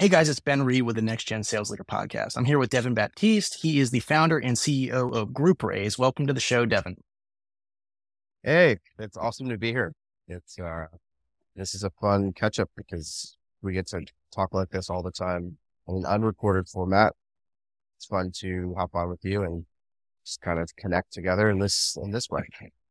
Hey guys, it's Ben Reed with the Next Gen Sales Leader Podcast. I'm here with Devin Baptiste. He is the founder and CEO of GroupRaise. Welcome to the show, Devin. Hey, it's awesome to be here. It's this is a fun catch up because we get to talk like this all the time in an unrecorded format. It's fun to hop on with you and just kind of connect together in this way.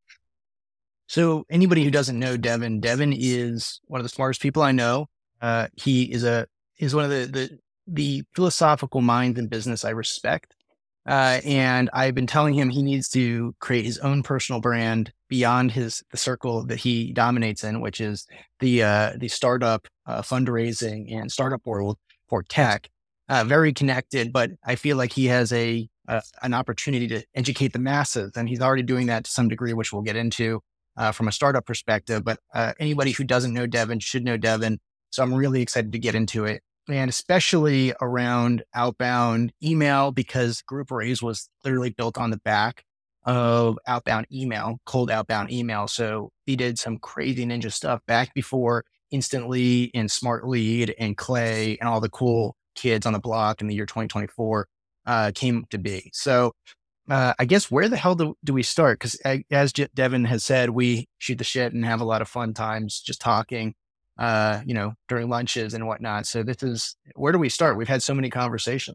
So anybody who doesn't know Devin is one of the smartest people I know. He is one of the philosophical minds in business I respect. And I've been telling him he needs to create his own personal brand beyond the circle that he dominates in, which is the startup fundraising and startup world for tech. Very connected, but I feel like he has an opportunity to educate the masses, and he's already doing that to some degree, which we'll get into from a startup perspective. But anybody who doesn't know Devin should know Devin. So I'm really excited to get into it, and especially around outbound email, because GroupRaise was literally built on the back of outbound email, cold outbound email. So he did some crazy ninja stuff back before Instantly and Smart Lead and Clay and all the cool kids on the block in the year 2024 came to be. So I guess where the hell do we start? Because as Devin has said, we shoot the shit and have a lot of fun times just talking, during lunches and whatnot. So where do we start? We've had so many conversations.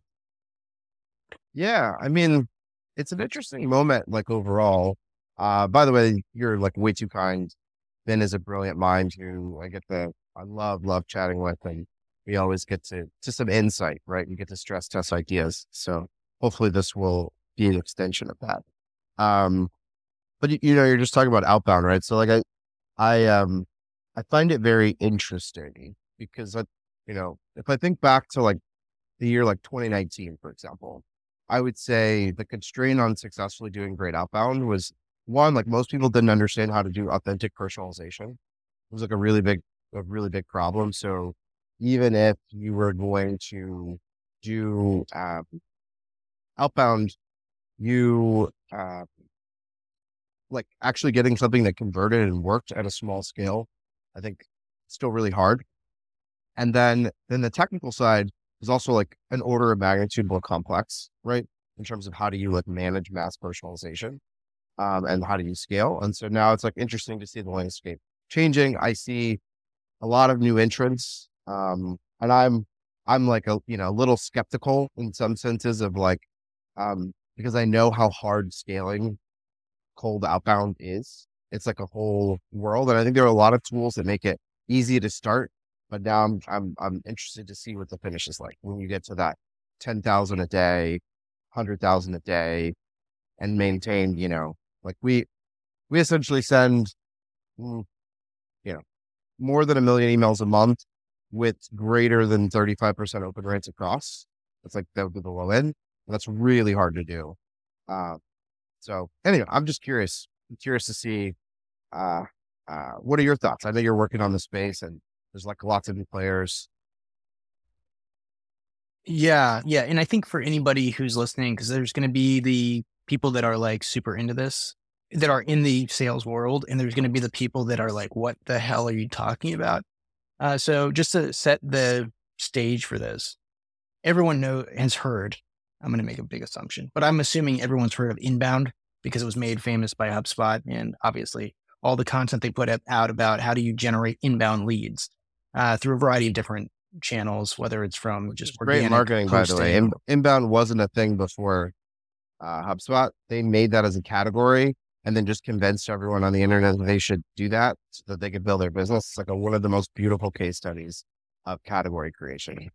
Yeah, I mean, it's an interesting moment, like overall. By the way, you're like way too kind. Ben is a brilliant mind who I love chatting with, and we always get to some insight, right? We get to stress test ideas. So hopefully this will be an extension of that. Um, but you're just talking about outbound, right? So like I find it very interesting because if I think back to like the year like 2019, for example, I would say the constraint on successfully doing great outbound was one, like most people didn't understand how to do authentic personalization. It was like a really big problem. So even if you were going to do outbound, you like actually getting something that converted and worked at a small scale, I think still really hard. And then the technical side is also like an order of magnitude more complex, right? In terms of how do you like manage mass personalization, and how do you scale? And so now it's like interesting to see the landscape changing. I see a lot of new entrants, and I'm like a little skeptical in some senses of like, because I know how hard scaling cold outbound is. It's like a whole world, and I think there are a lot of tools that make it easy to start. But now I'm interested to see what the finish is like when you get to that 10,000 a day, 100,000 a day, and maintain. Like we essentially send mm, you know more than 1 million emails a month with greater than 35% open rates across. That's like the low end. That's really hard to do. Uh, so anyway, I'm just curious. I'm curious to see uh, what are your thoughts? I know you're working on the space and there's like lots of new players. Yeah, yeah. And I think for anybody who's listening, because there's going to be the people that are like super into this, that are in the sales world, and there's going to be the people that are like, what the hell are you talking about? So just to set the stage for this, everyone has heard, I'm going to make a big assumption, but I'm assuming everyone's heard of Inbound because it was made famous by HubSpot, and obviously all the content they put out about how do you generate inbound leads through a variety of different channels, whether it's from Which just is great organic marketing, by the way. posting. Inbound wasn't a thing before HubSpot. They made that as a category and then just convinced everyone on the internet that they should do that so that they could build their business. It's like one of the most beautiful case studies of category creation.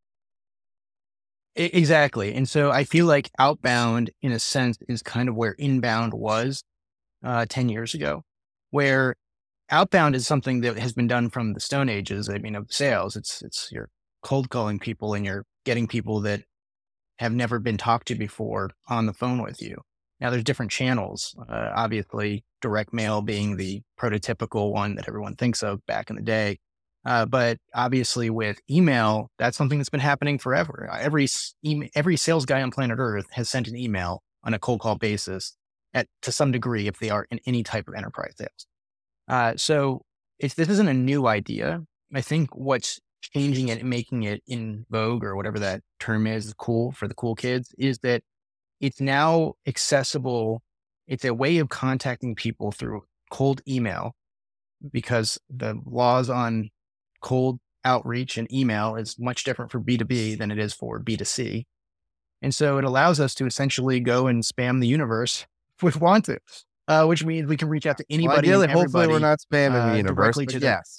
Exactly. And so I feel like outbound, in a sense, is kind of where inbound was 10 years ago, where outbound is something that has been done from the Stone Ages. I mean, of sales, it's you're cold calling people and you're getting people that have never been talked to before on the phone with you. Now, there's different channels. Obviously, direct mail being the prototypical one that everyone thinks of back in the day. But obviously, with email, that's something that's been happening forever. Every sales guy on planet Earth has sent an email on a cold call basis to some degree if they are in any type of enterprise sales. So this isn't a new idea. I think what's changing it and making it in vogue, or whatever that term is, cool for the cool kids, is that it's now accessible. It's a way of contacting people through cold email, because the laws on cold outreach and email is much different for B2B than it is for B2C. And so it allows us to essentially go and spam the universe if we want to, which means we can reach out to Well, anybody ideally, and hopefully we're everybody not spamming the universe, directly but to them. yes.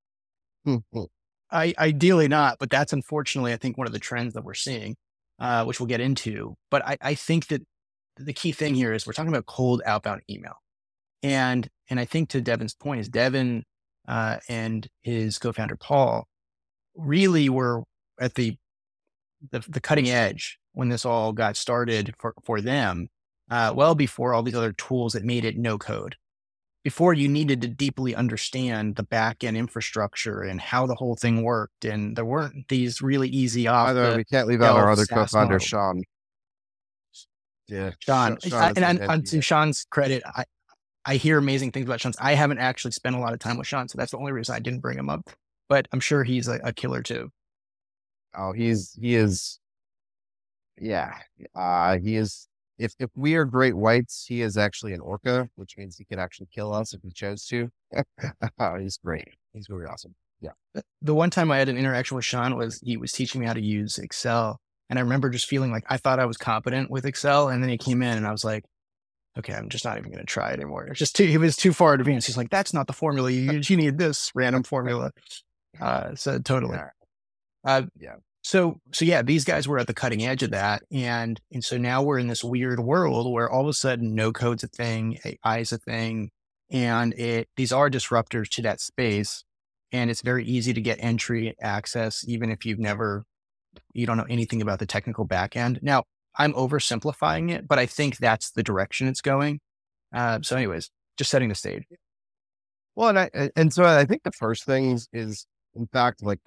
Ideally not, but that's unfortunately, I think, one of the trends that we're seeing, which we'll get into. But I think that the key thing here is we're talking about cold outbound email. And I think, to Devin's point, is Devin and his co-founder, Paul, really were at the cutting edge when this all got started for them, well before all these other tools that made it no code. Before, you needed to deeply understand the back end infrastructure and how the whole thing worked. And there weren't these really easy By the way, we can't leave out our other co-founder, Sean. Yeah, Sean. And to Sean's credit, I hear amazing things about Sean. I haven't actually spent a lot of time with Sean, so that's the only reason I didn't bring him up. But I'm sure he's a killer too. Oh, he is. Yeah. He is. If we are great whites, he is actually an orca, which means he could actually kill us if he chose to. He's great. He's really awesome. Yeah. The one time I had an interaction with Sean he was teaching me how to use Excel. And I remember just feeling like I thought I was competent with Excel. And then he came in and I was like, okay, I'm just not even going to try it anymore. It was too far advanced. He's like, that's not the formula you use. You need this random formula. So totally. Yeah. So yeah, these guys were at the cutting edge of that. And so now we're in this weird world where all of a sudden no code's a thing, AI is a thing, and these are disruptors to that space. And it's very easy to get entry access, even if you don't know anything about the technical back end. Now, I'm oversimplifying it, but I think that's the direction it's going. So anyways, just setting the stage. Well, and so I think the first thing is, in fact, like,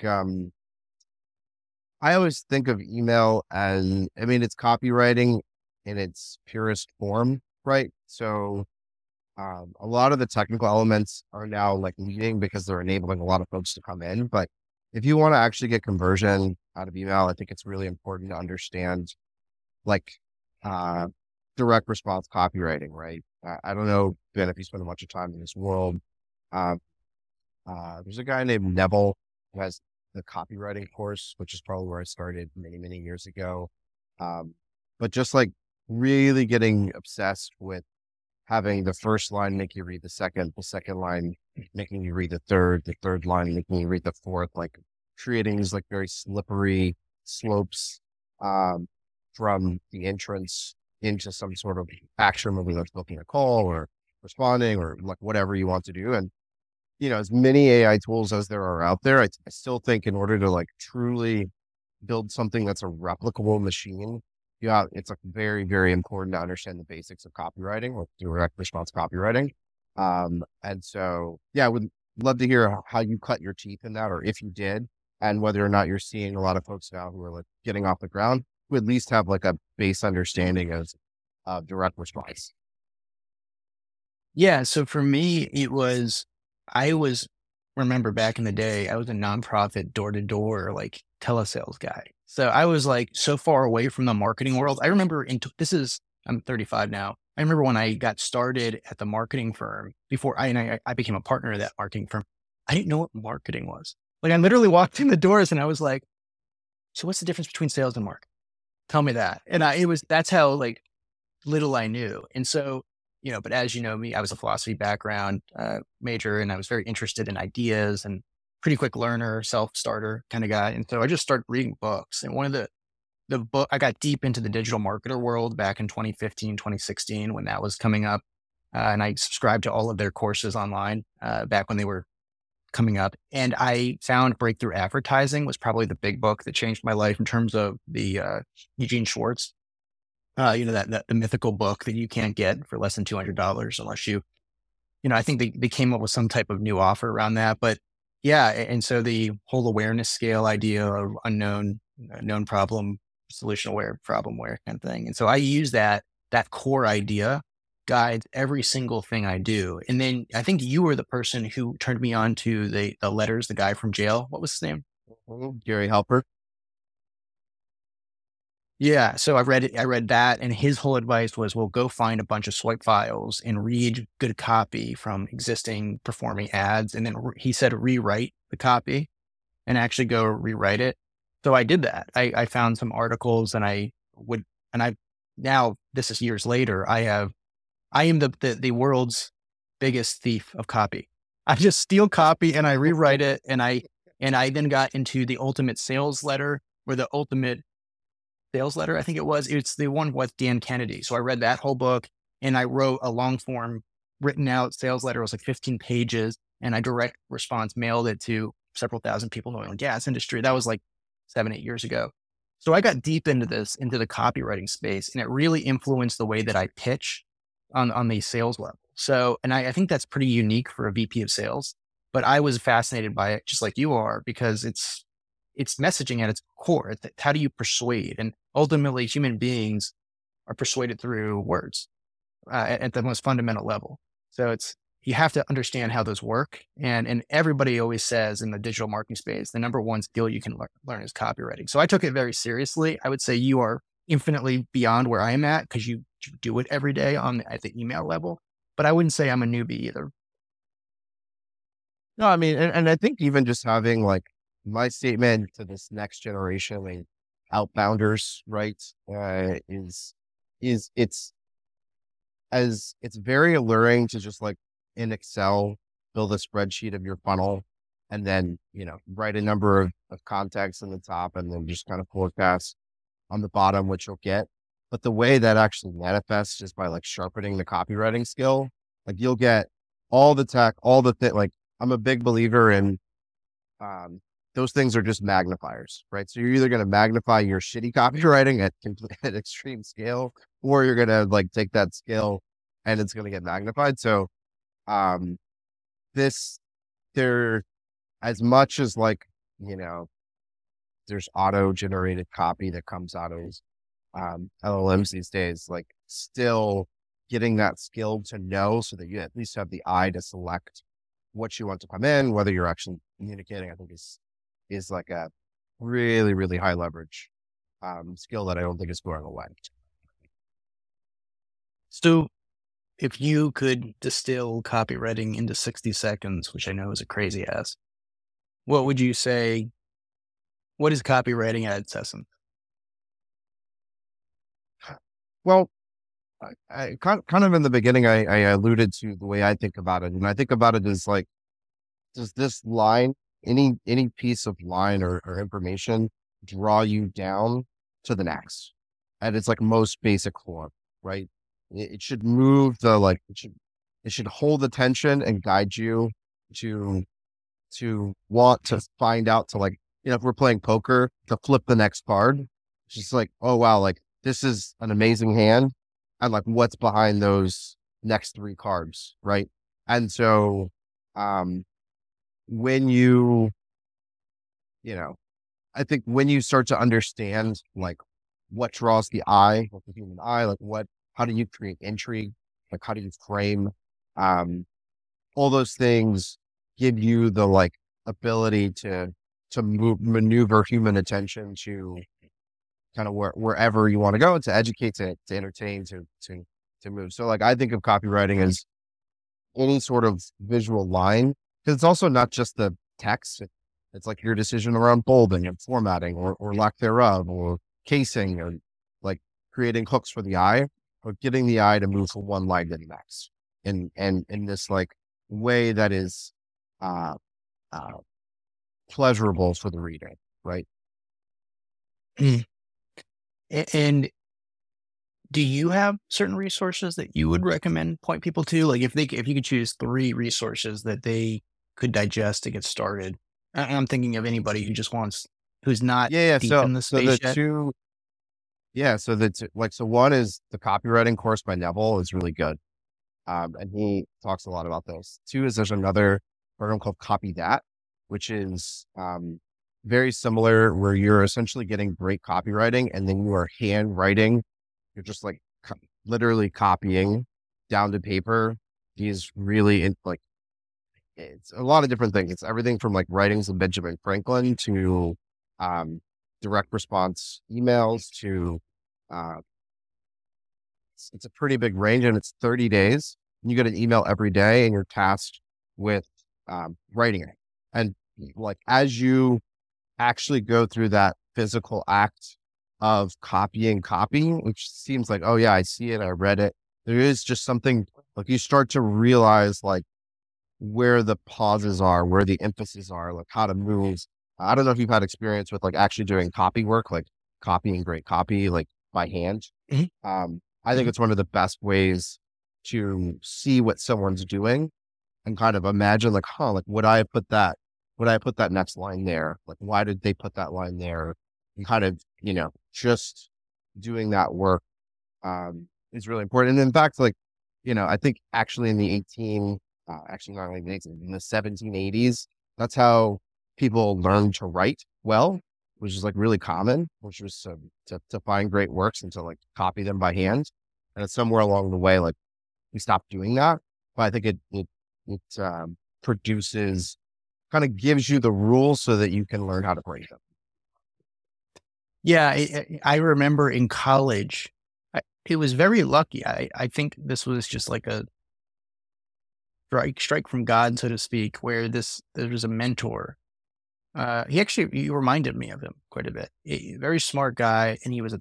I always think of email as, I mean, it's copywriting in its purest form, right? So a lot of the technical elements are now like leading because they're enabling a lot of folks to come in. But if you want to actually get conversion out of email, I think it's really important to understand like direct response copywriting, right? I don't know, Ben, if you spend a bunch of time in this world. There's a guy named Neville who has the copywriting course, which is probably where I started many, many years ago. But just like really getting obsessed with having the first line make you read the second line making you read the third line making you read the fourth, like creating these like very slippery slopes from the entrance into some sort of action, whether that's booking a call or responding or like whatever you want to do. And as many AI tools as there are out there, I still think in order to like truly build something that's a replicable machine, it's like very, very important to understand the basics of copywriting or direct response copywriting. And so, yeah, I would love to hear how you cut your teeth in that, or if you did, and whether or not you're seeing a lot of folks now who are like getting off the ground who at least have like a base understanding of direct response. Yeah. So for me, remember back in the day, I was a nonprofit door-to-door, like telesales guy. So I was like so far away from the marketing world. I remember I'm 35 now. I remember when I got started at the marketing firm before I became a partner of that marketing firm. I didn't know what marketing was. Like I literally walked in the doors and I was like, so what's the difference between sales and marketing? Tell me that. And that's how like little I knew. And so, but as you know me, I was a philosophy background major, and I was very interested in ideas and pretty quick learner, self-starter kind of guy. And so I just started reading books. And one of the book, I got deep into the digital marketer world back in 2015, 2016, when that was coming up. And I subscribed to all of their courses online back when they were coming up. And I found Breakthrough Advertising was probably the big book that changed my life in terms of the Eugene Schwartz. The mythical book that you can't get for less than $200 unless I think they came up with some type of new offer around that. But yeah, and so the whole awareness scale idea of known problem, solution aware, problem aware kind of thing. And so I use that core idea guides every single thing I do. And then I think you were the person who turned me on to the Letters, the guy from jail. What was his name? Gary Halper. Yeah. So I read it. I read that. And his whole advice was, well, go find a bunch of swipe files and read good copy from existing performing ads. And then he said, rewrite the copy and actually go rewrite it. So I did that. I found some articles and now this is years later, I am the world's biggest thief of copy. I just steal copy and I rewrite it. And I then got into the ultimate sales letter or the ultimate sales letter. I think it's the one with Dan Kennedy. So I read that whole book and I wrote a long form written out sales letter. It was like 15 pages and I direct response mailed it to several thousand people in the oil and gas industry. That was like 7, 8 years ago. So I got deep into into the copywriting space, and it really influenced the way that I pitch on the sales level. So, and I think that's pretty unique for a VP of sales, but I was fascinated by it just like you are, because it's messaging at its core. How do you persuade? And ultimately human beings are persuaded through words at the most fundamental level. So you have to understand how those work. And everybody always says in the digital marketing space, the number one skill you can learn is copywriting. So I took it very seriously. I would say you are infinitely beyond where I am at because you do it every day at the email level. But I wouldn't say I'm a newbie either. No, I mean, and I think even just having like my statement to this next generation, like outbounders, right, is it's very alluring to just like in Excel, build a spreadsheet of your funnel and then, write a number of contacts in the top and then just kind of forecast on the bottom, what you'll get. But the way that actually manifests is by like sharpening the copywriting skill. Like you'll get all the tech, all the like I'm a big believer in, those things are just magnifiers, right? So you're either going to magnify your shitty copywriting at extreme scale, or you're going to like take that skill and it's going to get magnified. So, there, as much as like, there's auto generated copy that comes out of, LLMs these days, like still getting that skill to know so that you at least have the eye to select what you want to come in, whether you're actually communicating, I think is like a really, really high leverage skill that I don't think is going away. So if you could distill copywriting into 60 seconds, which I know is a crazy ass, what would you say? What is copywriting at its essence? Well, I kind of in the beginning, I alluded to the way I think about it. And I think about it as like, does this line, any piece of line or information draw you down to the next at its like most basic form, right? It should move it should hold attention and guide you to want to find out to like, if we're playing poker, to flip the next card. It's just like, oh wow, like this is an amazing hand. And like what's behind those next 3 cards, right? And so when I think when you start to understand like what draws the eye, like the human eye, like how do you create intrigue? Like how do you frame, all those things give you the like ability to maneuver human attention to kind of wherever you want to go, to educate, to entertain, to move. So like, I think of copywriting as any sort of visual line, because it's also not just the text. It's like your decision around bolding and formatting or lack thereof, or casing, or like creating hooks for the eye, or getting the eye to move from one line to the next in this like way that is, pleasurable for the reader. Right. And do you have certain resources that you would recommend point people to? Like if you could choose 3 resources that they could digest to get started. I'm thinking of anybody who's not deep in the space yet. So one is the copywriting course by Neville is really good. And he talks a lot about those. 2 is there's another program called Copy That, which is, very similar, where you're essentially getting great copywriting and then you are handwriting. You're just like literally copying down to paper these really it's a lot of different things. It's everything from like writings of Benjamin Franklin to um, direct response emails to uh, it's a pretty big range, and it's 30 days. And you get an email every day and you're tasked with writing it. And like as you actually go through that physical act of copying copy, which seems like, oh yeah, I see it, I read it. There is just something like you start to realize like where the pauses are, where the emphasis are, like how to move. I don't know if you've had experience with like actually doing copy work, like copying great copy, like by hand. Mhm. I think Mhm. it's one of the best ways to see what someone's doing and kind of imagine like, huh, like would I put that next line there? Like, why did they put that line there? And kind of, just doing that work, is really important. And in fact, like, I think actually in the actually not like in the 1780s, that's how people learned to write well, which is like really common, which was to find great works and to like copy them by hand. And it's somewhere along the way, like we stopped doing that. But I think it produces, kind of gives you the rules so that you can learn how to break them. Yeah, I remember in college, it was very lucky. I think this was just like a strike from God, so to speak, where there was a mentor. He reminded me of him quite a bit. A very smart guy, and he was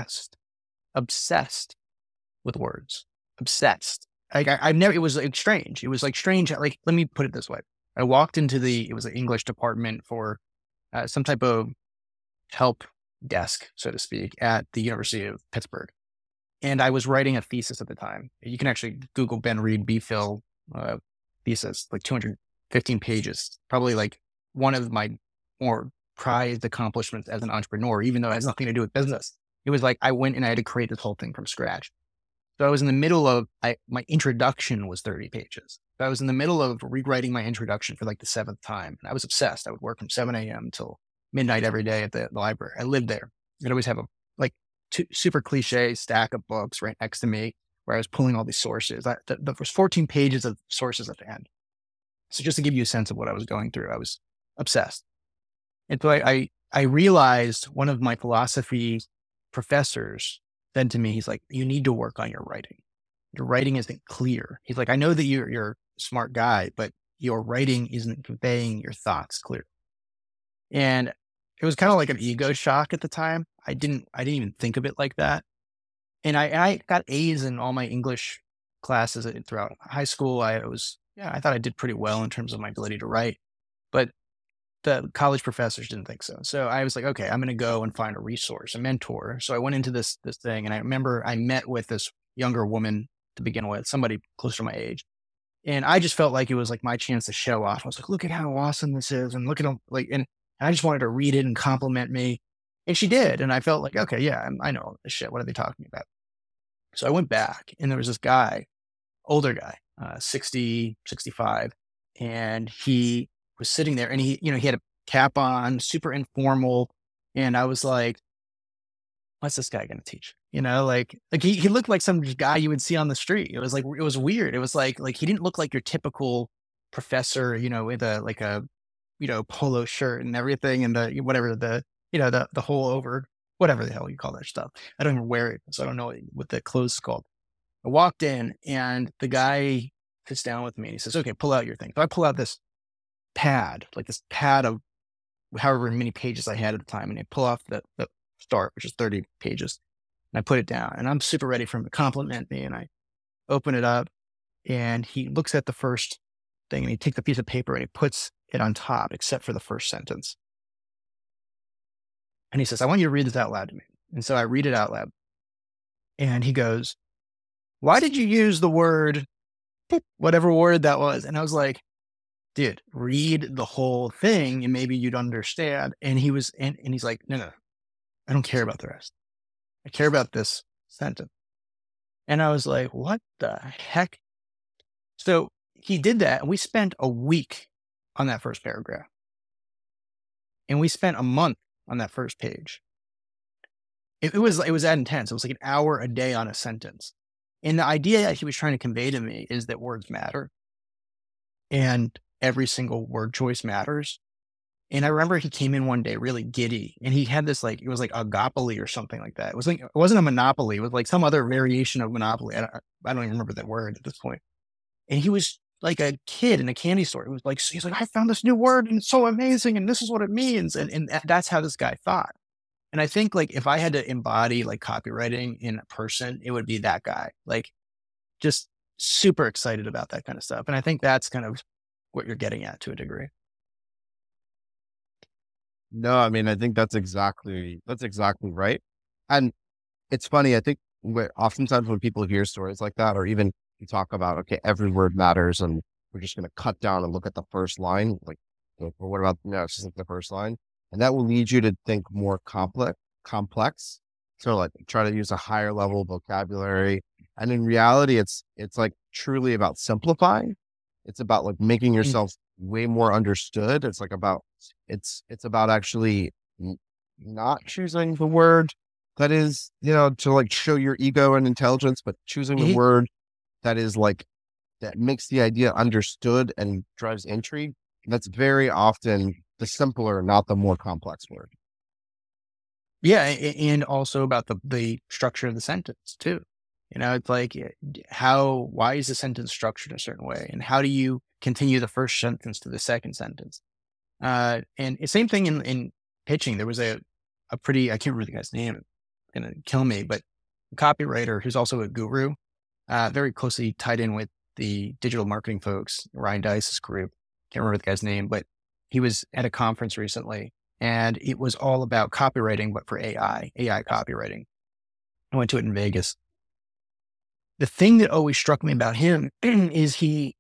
obsessed with words, obsessed. Like I've never. It was like strange. It was like strange. Like let me put it this way: I walked into it was an English department for some type of help desk, so to speak, at the University of Pittsburgh. And I was writing a thesis at the time. You can actually Google Ben Reed BPhil uh, thesis, like 215 pages, probably like one of my more prized accomplishments as an entrepreneur, even though it has nothing to do with business. It was like I went and I had to create this whole thing from scratch. So I was in the middle of my introduction was 30 pages. So I was in the middle of rewriting my introduction for like the seventh time. And I was obsessed. I would work from 7 a.m. till midnight every day at the library. I lived there. I'd always have a like super cliche stack of books right next to me where I was pulling all these sources. There was 14 pages of sources at the end. So just to give you a sense of what I was going through, I was obsessed. And so I realized one of my philosophy professors said to me, he's like, you need to work on your writing. Your writing isn't clear. He's like, I know that you're a smart guy, but your writing isn't conveying your thoughts clearly. And it was kind of like an ego shock at the time. I didn't even think of it like that. And I got A's in all my English classes throughout high school. I thought I did pretty well in terms of my ability to write, but the college professors didn't think so. So I was like, okay, I'm going to go and find a resource, a mentor. So I went into this thing, and I remember I met with this younger woman to begin with, somebody closer to my age, and I just felt like it was like my chance to show off. I was like, look at how awesome this is, and look at them, like, and I just wanted to read it and compliment me, and she did, and I felt like, okay, yeah, I know all this shit. What are they talking about? So I went back, and there was this guy, older guy, 60, 65, and he was sitting there and he had a cap on, super informal. And I was like, what's this guy going to teach? Like he looked like some guy you would see on the street. It was like, it was weird. It was like, he didn't look like your typical professor, with polo shirt and everything. And whatever the whole over, whatever the hell you call that stuff. I don't even wear it. So I don't know what the clothes is called. I walked in and the guy sits down with me and he says, okay, pull out your thing. So I pull out this pad of however many pages I had at the time. And I pull off the start, which is 30 pages. And I put it down and I'm super ready for him to compliment me. And I open it up and he looks at the first thing and he takes a piece of paper and he puts it on top, except for the first sentence. And he says, I want you to read this out loud to me. And so I read it out loud. And he goes, why did you use the word, whatever word that was? And I was like, dude, read the whole thing and maybe you'd understand. And he's like, no, I don't care about the rest. I care about this sentence. And I was like, what the heck? So he did that. And we spent a week on that first paragraph. And we spent a month on that first page. It was that intense. It was like an hour a day on a sentence. And the idea that he was trying to convey to me is that words matter. And every single word choice matters. And I remember he came in one day really giddy, and he had this like, it was like Agapoly or something like that. It was like, it wasn't a Monopoly. It was like some other variation of Monopoly. I don't even remember that word at this point. And he was like a kid in a candy store. It was like, he's like, I found this new word and it's so amazing. And this is what it means. And that's how this guy thought. And I think like if I had to embody like copywriting in a person, it would be that guy, like just super excited about that kind of stuff. And I think that's kind of what you're getting at to a degree. No, I mean, I think that's exactly right. And it's funny. I think oftentimes when people hear stories like that, or even you talk about, okay, every word matters, and we're just going to cut down and look at the first line. Like, well, what about, no, it's just like the first line. And that will lead you to think more complex. So like try to use a higher level vocabulary. And in reality, it's like truly about simplifying. It's about like making Mm. yourself way more understood. It's like it's about actually not choosing the word that is, to like show your ego and intelligence, but choosing the He- word that is like, that makes the idea understood and drives intrigue. That's very often the simpler, not the more complex word. Yeah. And also about the structure of the sentence too. It's like why is the sentence structured a certain way? And how do you continue the first sentence to the second sentence? And same thing in pitching. There was a pretty, I can't remember the guy's name, it's gonna kill me, but a copywriter who's also a guru, very closely tied in with the digital marketing folks, Ryan Dice's group. Can't remember the guy's name, but he was at a conference recently and it was all about copywriting, but for AI copywriting. I went to it in Vegas. The thing that always struck me about him is he's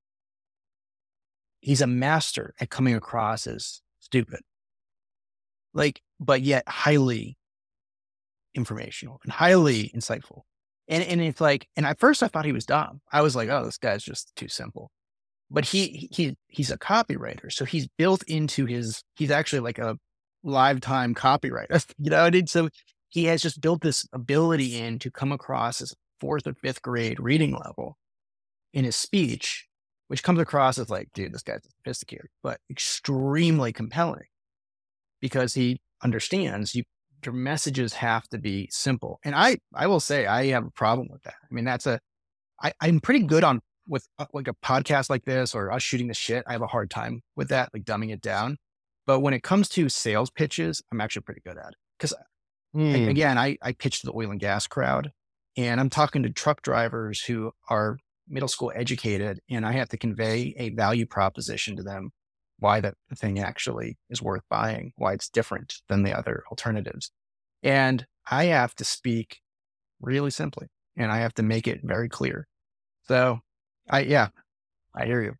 a master at coming across as stupid, like, but yet highly informational and highly insightful. And it's like, and at first I thought he was dumb. I was like, oh, this guy's just too simple. But he's a copywriter. So he's built into he's actually like a lifetime copywriter, and so he has just built this ability in to come across as fourth or fifth grade reading level in his speech, which comes across as like, dude, this guy's sophisticated, but extremely compelling because he understands your messages have to be simple. And I will say I have a problem with that. I mean, I'm pretty good on with like a podcast like this or us shooting the shit. I have a hard time with that, like dumbing it down. But when it comes to sales pitches, I'm actually pretty good at it. Because again, I pitch to the oil and gas crowd and I'm talking to truck drivers who are middle school educated and I have to convey a value proposition to them, why that thing actually is worth buying, why it's different than the other alternatives. And I have to speak really simply and I have to make it very clear. So I hear you.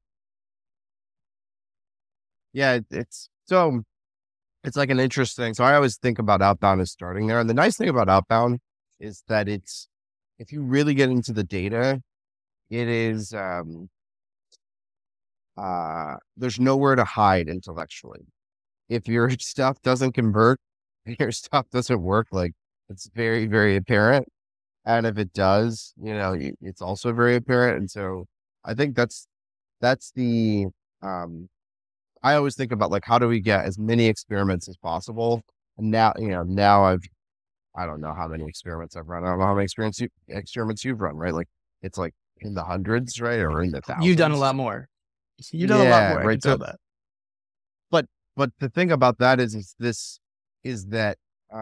Yeah, it's like an interesting. So I always think about outbound as starting there. And the nice thing about outbound is that if you really get into the data, it is, there's nowhere to hide intellectually. If your stuff doesn't convert, your stuff doesn't work, like it's very, very apparent. And if it does, it's also very apparent. And so I think that's the, I always think about like, how do we get as many experiments as possible? And now I don't know how many experiments I've run. I don't know how many experiments you've run, right? Like it's like in the hundreds, right? Or in the thousands. You've done a lot more. You've done a lot more. I Right. can tell that. But the thing about that is that,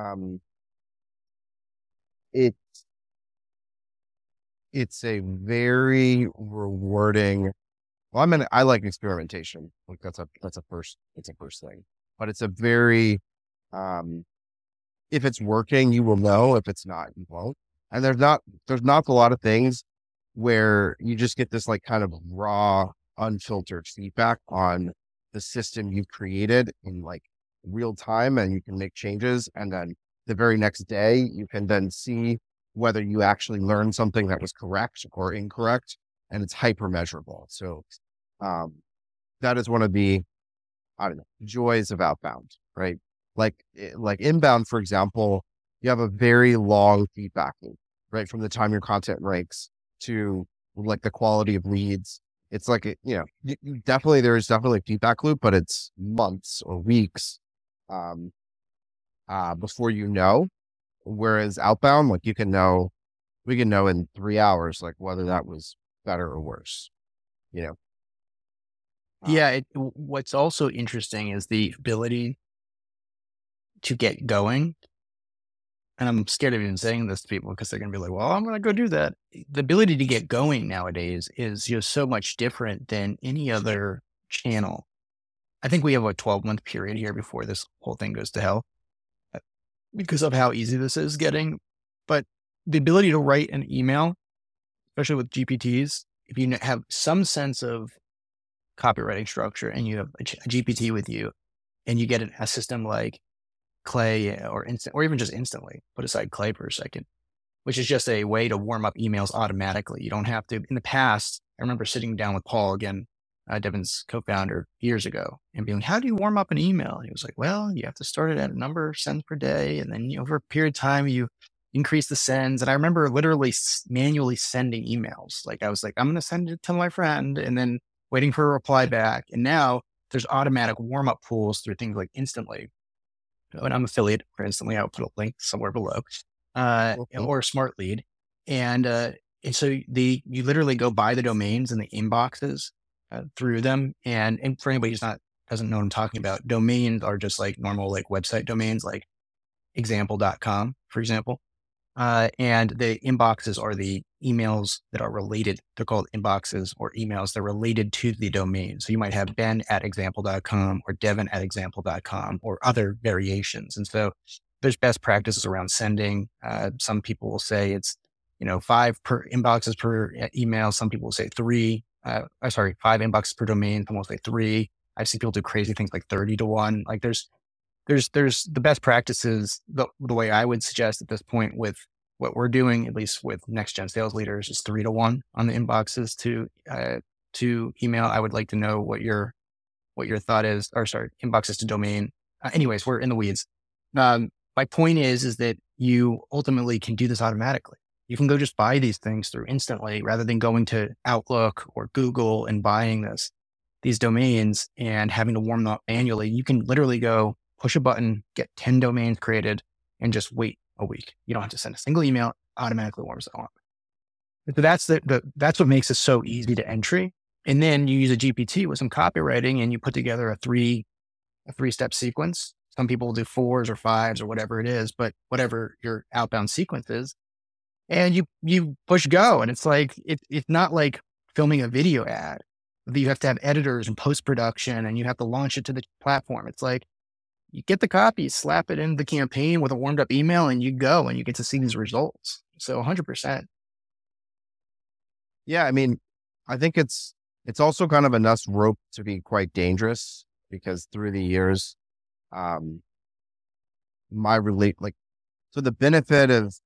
it's a very rewarding. Well, I like experimentation. Like it's a first thing, but it's a very, if it's working, you will know. If it's not, you won't. And there's not a lot of things where you just get this like kind of raw, unfiltered feedback on the system you've created in like real time, and you can make changes. And then the very next day, you can then see whether you actually learned something that was correct or incorrect, and it's hyper measurable. So, that is one of the, I don't know, joys of outbound, right? Like inbound, for example, you have a very long feedback loop, right? From the time your content ranks to like the quality of leads it's like, definitely, there's definitely a feedback loop, but it's months or weeks, um, before you know. Whereas outbound, like we can know in 3 hours, like whether that was better or worse, you know? Yeah. Um, What's also interesting is the ability to get going. And I'm scared of even saying this to people because they're going to be like, well, I'm going to go do that. The ability to get going nowadays is just so much different than any other channel. I think we have a 12-month period here before this whole thing goes to hell uh, because of how easy this is getting. But the ability to write an email, especially with GPTs, if you have some sense of copywriting structure and you have a GPT with you and you get a system like Clay or Instant, or even just Instantly, put aside Clay for a second, which is just a way to warm up emails automatically. You don't have to. In the past, I remember sitting down with Paul again, Devon's co-founder, years ago, and being like, "How do you warm up an email?" And he was like, "Well, you have to start it at a number of sends per day, and then over a period of time, you increase the sends." And I remember literally manually sending emails. Like I was like, "I'm going to send it to my friend," and then waiting for a reply back. And now there's automatic warm up pools through things like Instantly, and I'm affiliated for Instantly. I'll put a link somewhere below, mhm. or Smart Lead. And so you literally go buy the domains and the inboxes through them. And for anybody who's doesn't know what I'm talking about, domains are just like normal, like website domains, like example.com, for example. And the inboxes are the emails that are related. They're called inboxes or emails. They're related to the domain. So you might have ben@example.com or devon@example.com or other variations. And so there's best practices around sending. Some people will say it's, 5 per inboxes per email. Some people will say 3. Sorry, 5 inboxes per domain. Some will say 3. I've seen people do crazy things like 30 to 1. Like there's the best practices. The way I would suggest at this point with what we're doing, at least with next gen sales leaders, is 3 to 1 on the inboxes to email. I would like to know what your thought is, or sorry, inboxes to domain. Anyways, we're in the weeds. My point is that you ultimately can do this automatically. You can go just buy these things through Instantly rather than going to Outlook or Google and buying these domains and having to warm them up manually. You can literally go push a button, get 10 domains created, and just wait a week. You don't have to send a single email, it automatically warms them up. So that's what makes it so easy to entry. And then you use a GPT with some copywriting and you put together a 3-step sequence. Some people will do 4s or 5s or whatever it is, but whatever your outbound sequence is, and you push go. And it's like, it's not like filming a video ad. You have to have editors and post-production and you have to launch it to the platform. It's like, you get the copy, slap it into the campaign with a warmed up email and you go and you get to see these results. So 100%. Yeah. I mean, I think it's also kind of enough rope to be quite dangerous because through the years, um, so the benefit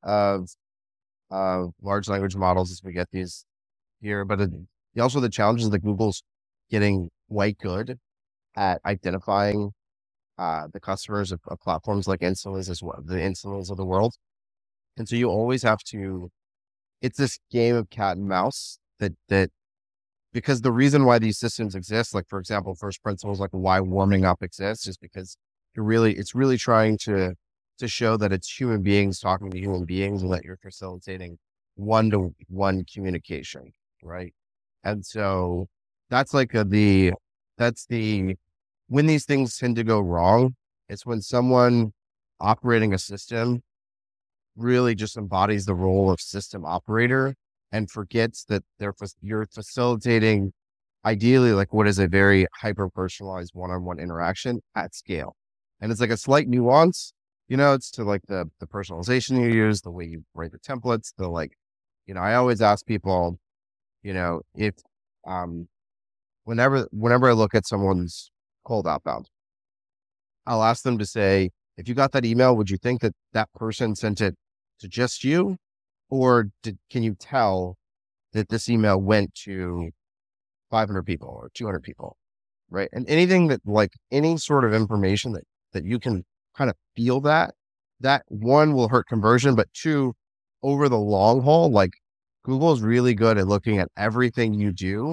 of large language models is we get these here, but also the challenges that Google's getting quite good at identifying the customers of platforms like Instantly as well, the Instantly of the world. And so you always have to, it's this game of cat and mouse that because the reason why these systems exist, like for example, first principles, like why warming up exists is because it's really trying to show that it's human beings talking to human beings and that you're facilitating one-to-one communication. Right. And so that's like that's the, when these things tend to go wrong, it's when someone operating a system really just embodies the role of system operator and forgets that you're facilitating ideally like what is a very hyper personalized one-on-one interaction at scale. And it's like a slight nuance, it's to like the personalization you use, the way you write the templates, the like, I always ask people, if whenever I look at someone's cold outbound, I'll ask them to say, if you got that email, would you think that that person sent it to just you? Or can you tell that this email went to 500 people or 200 people? Right. And anything that like any sort of information that you can kind of feel that one will hurt conversion, but two, over the long haul, like Google is really good at looking at everything you do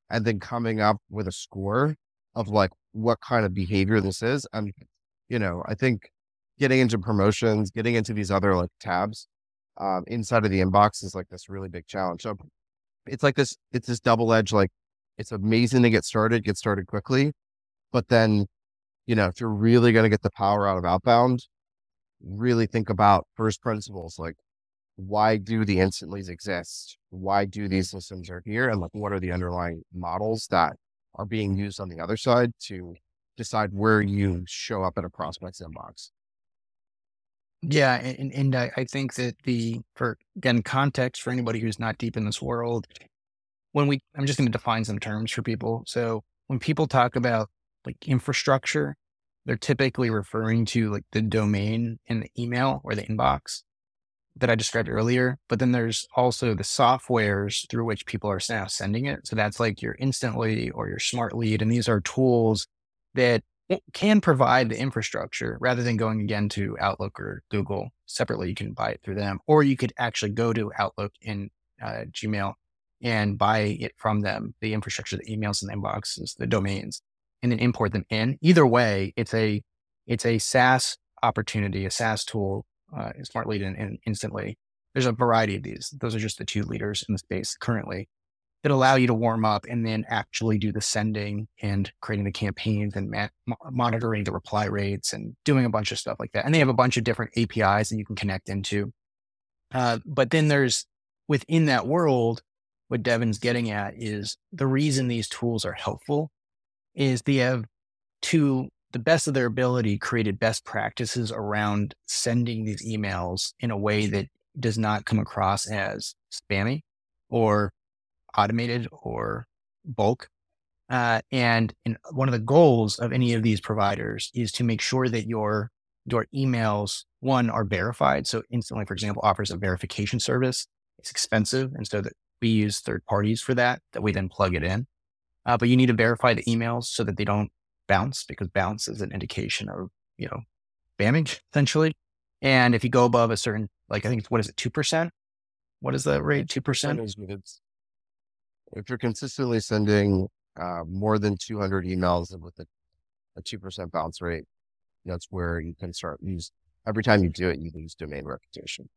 and then coming up with a score of like what kind of behavior this is. And, I think getting into promotions, getting into these other like tabs inside of the inbox is like this really big challenge. So it's this double edged, like it's amazing to get started quickly. But then, if you're really going to get the power out of outbound, really think about first principles. Like, why do the instant leads exist? Why do these systems are here? And like, what are the underlying models that are being used on the other side to decide where you show up in a prospect's inbox? Yeah, and I think that for again context for anybody who's not deep in this world, I'm just going to define some terms for people. So when people talk about like infrastructure, they're typically referring to like the domain in the email or the inbox that I described earlier. But then there's also the softwares through which people are now sending it. So that's like your Instantly or your Smart Lead. And these are tools that can provide the infrastructure rather than going again to Outlook or Google separately. You can buy it through them, or you could actually go to Outlook in Gmail and buy it from them, the infrastructure, the emails and the inboxes, the domains, and then import them in. Either way, it's a SaaS opportunity, a SaaS tool, Smart Lead and Instantly. There's a variety of these. Those are just the two leaders in the space currently that allow you to warm up and then actually do the sending and creating the campaigns and monitoring the reply rates and doing a bunch of stuff like that. And they have a bunch of different APIs that you can connect into. But then there's within that world, what Devin's getting at is the reason these tools are helpful is they have, to the best of their ability, created best practices around sending these emails in a way that does not come across as spammy or automated or bulk. And one of the goals of any of these providers is to make sure that your emails, one, are verified. So Instantly, for example, offers a verification service. It's expensive. And so that we use third parties for that we then plug it in. But you need to verify the emails so that they don't bounce, because bounce is an indication of, spamming essentially. And if you go above a certain, like, I think it's, what is it, 2%? What is the rate? 2%? If you're consistently sending more than 200 emails with a 2% bounce rate, that's where you can start every time you do it, you lose domain reputation.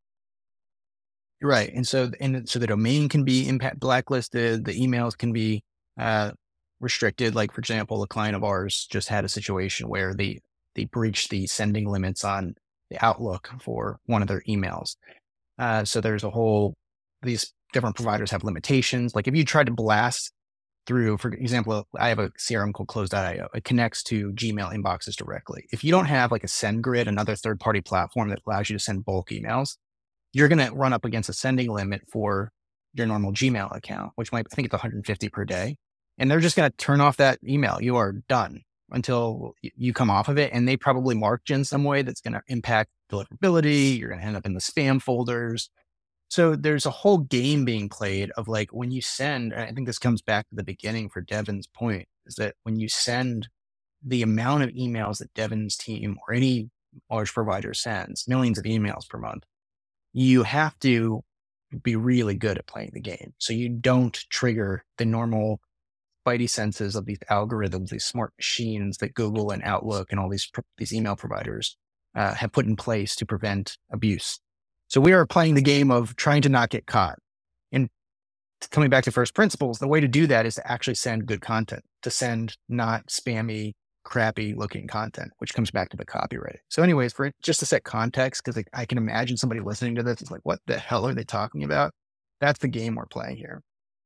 Right. And so the domain can be blacklisted. The emails can be restricted. Like, for example, a client of ours just had a situation where they breached the sending limits on the Outlook for one of their emails. So there's these different providers have limitations. Like if you try to blast through, for example, I have a CRM called Close.io. It connects to Gmail inboxes directly. If you don't have like a SendGrid, another third-party platform that allows you to send bulk emails, you're going to run up against a sending limit for your normal Gmail account, which I think it's 150 per day. And they're just going to turn off that email. You are done until you come off of it. And they probably marked you in some way that's going to impact deliverability. You're going to end up in the spam folders. So there's a whole game being played of like, when you send, and I think this comes back to the beginning for Devin's point, is that when you send the amount of emails that Devin's team or any large provider sends, millions of emails per month, you have to be really good at playing the game. So you don't trigger the normal spidey senses of these algorithms, these smart machines that Google and Outlook and all these email providers have put in place to prevent abuse. So we are playing the game of trying to not get caught. And coming back to first principles, the way to do that is to actually send good content, to send not spammy, crappy looking content, which comes back to the copyright. So anyways, just to set context, because I can imagine somebody listening to this is like, what the hell are they talking about? That's the game we're playing here.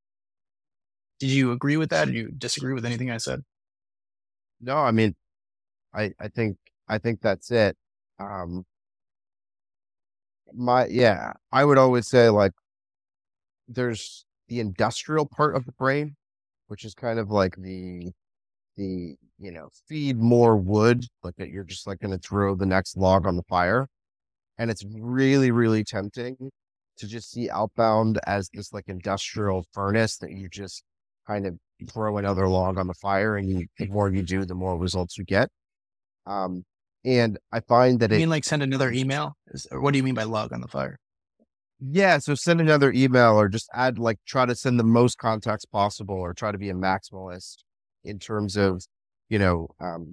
Did you agree with that? Or do you disagree with anything I said? No, I mean, I think that's it. I would always say like there's the industrial part of the brain, which is kind of like the feed more wood, like that you're just like going to throw the next log on the fire. And it's really, really tempting to just see outbound as this like industrial furnace that you just kind of throw another log on the fire, and the more you do, the more results you get. And I find that you mean like send another email? Or what do you mean by log on the fire? Yeah, so send another email or just add like try to send the most contacts possible or try to be a maximalist in terms of, you know,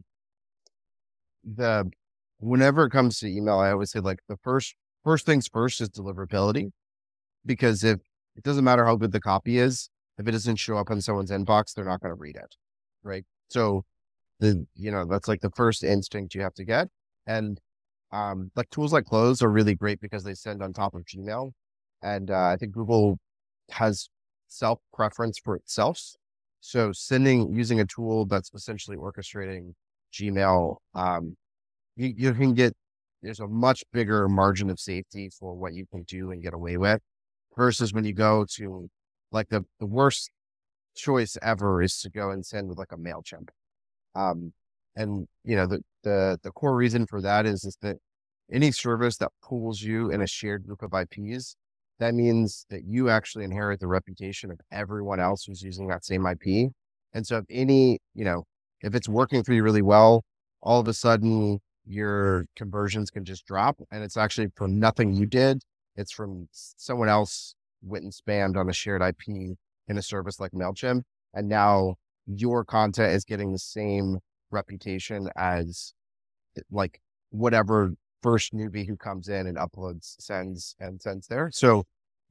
the whenever it comes to email, I always say like the first things first is deliverability because if it doesn't matter how good the copy is, if it doesn't show up in someone's inbox, they're not going to read it. Right. So that's like the first instinct you have to get. And like tools like Close are really great because they send on top of Gmail. And I think Google has self preference for itself. So using a tool that's essentially orchestrating Gmail, you can get, there's a much bigger margin of safety for what you can do and get away with versus when you go to like the worst choice ever is to go and send with like a MailChimp. And the core reason for that is that any service that pulls you in a shared group of IPs, that means that you actually inherit the reputation of everyone else who's using that same IP. And so if it's working for you really well, all of a sudden your conversions can just drop and it's actually from nothing you did. It's from someone else went and spammed on a shared IP in a service like MailChimp. And now your content is getting the same reputation as like whatever first newbie who comes in and uploads, sends there. So,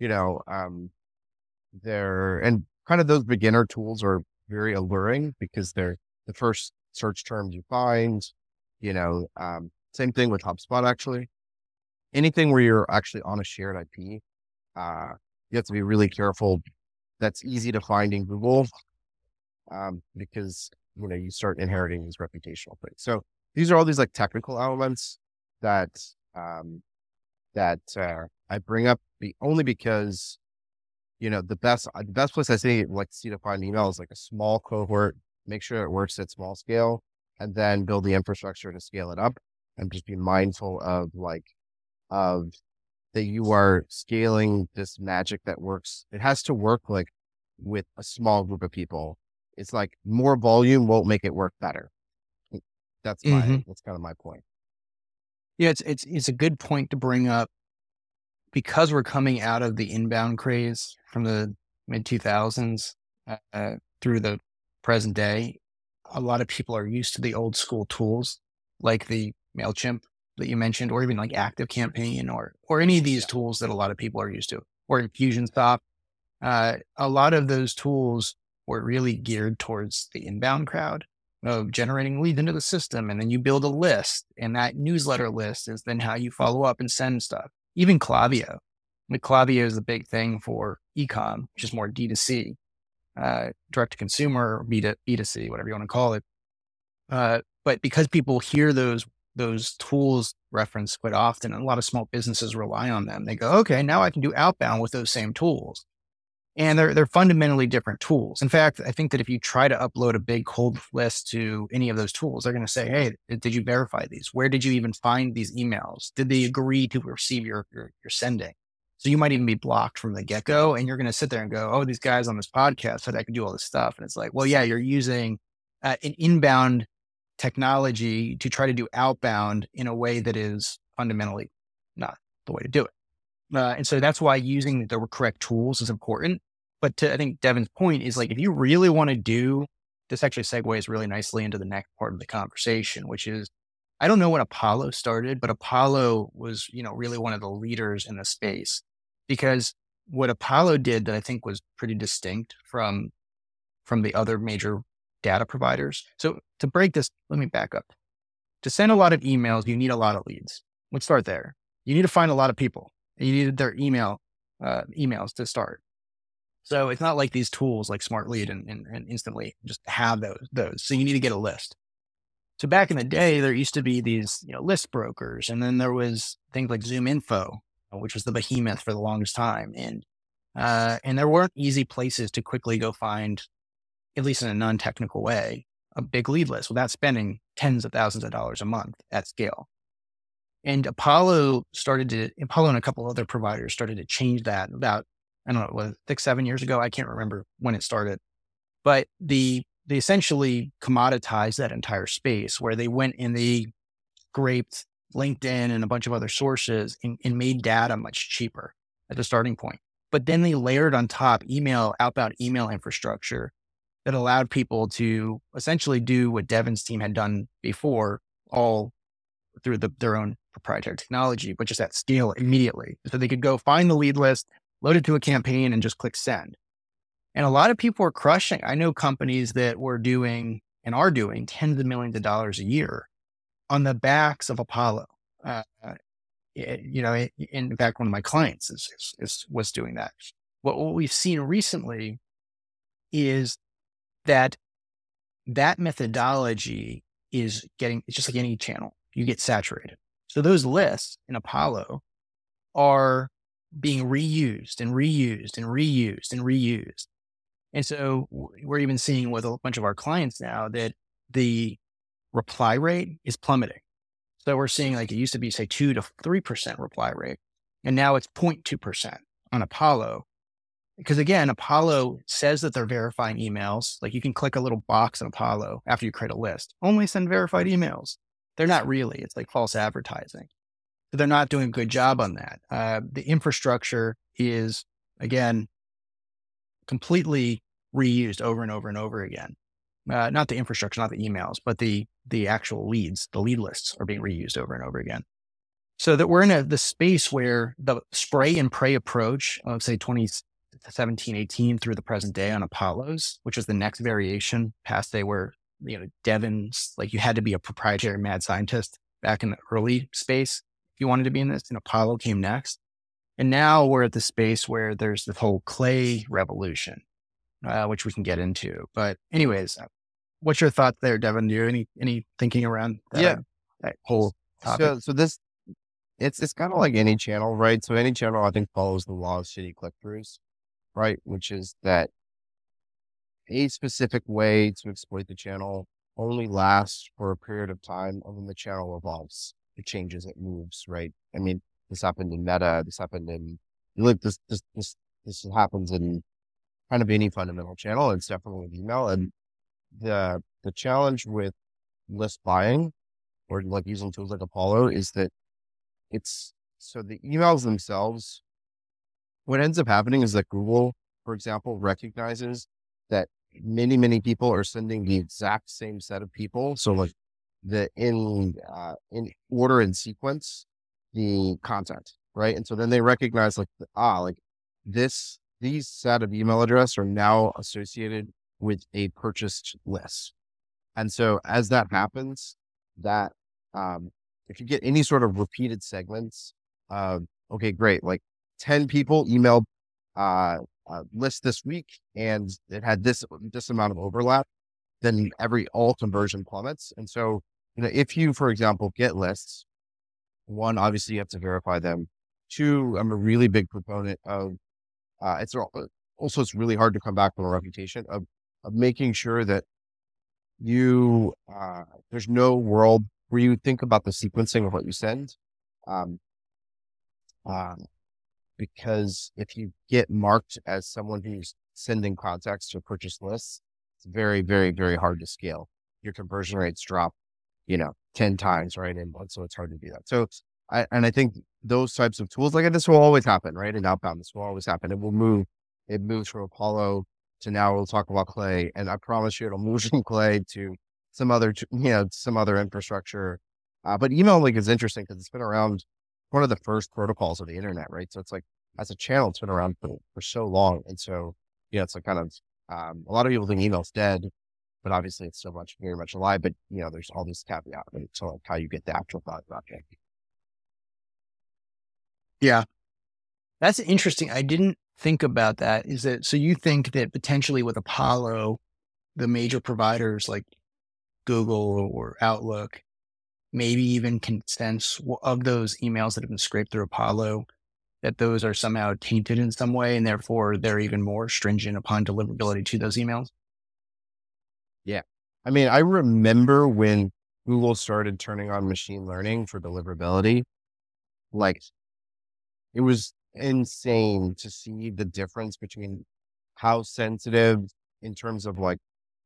and kind of those beginner tools are very alluring because they're the first search terms you find, same thing with HubSpot, actually. Anything where you're actually on a shared IP, you have to be really careful. That's easy to find in Google because, you start inheriting these reputational things. So these are all these like technical elements that I bring up only because, the best place I see to find email is like a small cohort, make sure it works at small scale, and then build the infrastructure to scale it up and just be mindful of that you are scaling this magic that works. It has to work like with a small group of people. It's like more volume won't make it work better. That's kind of my point. Yeah, it's a good point to bring up because we're coming out of the inbound craze from the mid 2000s through the present day. A lot of people are used to the old school tools like the MailChimp that you mentioned, or even like ActiveCampaign or any of these tools that a lot of people are used to, or Infusionsoft. A lot of those tools were really geared towards the inbound crowd of generating leads into the system. And then you build a list, and that newsletter list is then how you follow up and send stuff. Even Klaviyo. Klaviyo is the big thing for e-com, which is more D2C, direct to consumer, B2C, whatever you want to call it. But because people hear those tools referenced quite often, and a lot of small businesses rely on them, they go, okay, now I can do outbound with those same tools. And they're fundamentally different tools. In fact, I think that if you try to upload a big cold list to any of those tools, they're going to say, hey, did you verify these? Where did you even find these emails? Did they agree to receive your sending? So you might even be blocked from the get-go, and you're going to sit there and go, oh, these guys on this podcast said I can do all this stuff. And it's like, well, yeah, you're using an inbound technology to try to do outbound in a way that is fundamentally not the way to do it. And so that's why using the correct tools is important. But I think Devin's point is like, if you really want to do, this actually segues really nicely into the next part of the conversation, which is, I don't know when Apollo started, but Apollo was, really one of the leaders in the space, because what Apollo did that I think was pretty distinct from the other major data providers. So to break this, let me back up. To send a lot of emails, you need a lot of leads. Let's start there. You need to find a lot of people. You needed their emails to start. So it's not like these tools like Smart Lead and Instantly just have those. So you need to get a list. So back in the day, there used to be these, list brokers, and then there was things like ZoomInfo, which was the behemoth for the longest time. And there weren't easy places to quickly go find, at least in a non-technical way, a big lead list without spending tens of thousands of dollars a month at scale. And Apollo and a couple other providers started to change that about, I don't know, 6-7 years ago. I can't remember when it started, but they essentially commoditized that entire space where they went and they scraped LinkedIn and a bunch of other sources and made data much cheaper. as a starting point. But then they layered on top outbound email infrastructure that allowed people to essentially do what Devin's team had done before, all through their own proprietary technology, but just at scale immediately. So they could go find the lead list, load it to a campaign, and just click send. And a lot of people were crushing. I know companies that were doing and are doing tens of millions of dollars a year on the backs of Apollo. In fact, one of my clients was doing that. What we've seen recently is that methodology it's just like any channel, you get saturated. So those lists in Apollo are being reused and reused and reused and reused. And so we're even seeing with a bunch of our clients now that the reply rate is plummeting. So we're seeing, like, it used to be, say, 2 to 3% reply rate, and now it's 0.2% on Apollo. Because again, Apollo says that they're verifying emails. Like, you can click a little box in Apollo after you create a list, only send verified emails. They're not really, it's like false advertising. So they're not doing a good job on that. The infrastructure is, again, completely reused over and over and over again. Not the infrastructure, not the emails, but the actual leads, the lead lists are being reused over and over again. So that we're in the space where the spray and pray approach of, say, 2017, 18 through the present day on Apollos, which was the next variation past day where, Devin's, like, you had to be a proprietary mad scientist back in the early space if you wanted to be in this, and Apollo came next. And now we're at the space where there's the whole Clay revolution, which we can get into. But anyways, what's your thought there, Devin? Do you have any thinking around that whole topic? So this, it's kind of like any channel, right? So any channel, I think, follows the law of shitty click-throughs, right? Which is that a specific way to exploit the channel only lasts for a period of time, and then the channel evolves. It changes, it moves, right? I mean, this happened in Meta. This happened in, this happens in kind of any fundamental channel. It's definitely with email. And the challenge with list buying, or like using tools like Apollo, is that so the emails themselves, what ends up happening is that Google, for example, recognizes that many, many people are sending the exact same set of people. So like in order and sequence, the content, right? And so then they recognize these set of email address are now associated with a purchased list. And so as that happens, that if you get any sort of repeated segments, okay, great, like 10 people emailed list this week and it had this amount of overlap, then all conversion plummets. And so, if you, for example, get lists, one, obviously you have to verify them. Two, I'm a really big proponent of, it's really hard to come back from a reputation of making sure that there's no world where you think about the sequencing of what you send. Because if you get marked as someone who's sending contacts to purchase lists, it's very, very, very hard to scale. Your conversion rates drop, 10 times, right? And so it's hard to do that. So I think those types of tools like this will always happen, right? In outbound, this will always happen. It will move. It moves from Apollo to now we'll talk about Clay. And I promise you it'll move from Clay to some other infrastructure. But email link is interesting because it's been around, one of the first protocols of the internet, right? So it's like, as a channel, it's been around for so long. And so, it's like kind of, a lot of people think email's dead, but obviously it's still very much alive. But, there's all these caveats, right? So like how you get the actual thought about it. Yeah. That's interesting. I didn't think about that. So you think that potentially with Apollo, the major providers like Google or Outlook, maybe even can sense of those emails that have been scraped through Apollo, that those are somehow tainted in some way, and therefore they're even more stringent upon deliverability to those emails? Yeah. I mean, I remember when Google started turning on machine learning for deliverability, like, it was insane to see the difference between how sensitive in terms of like,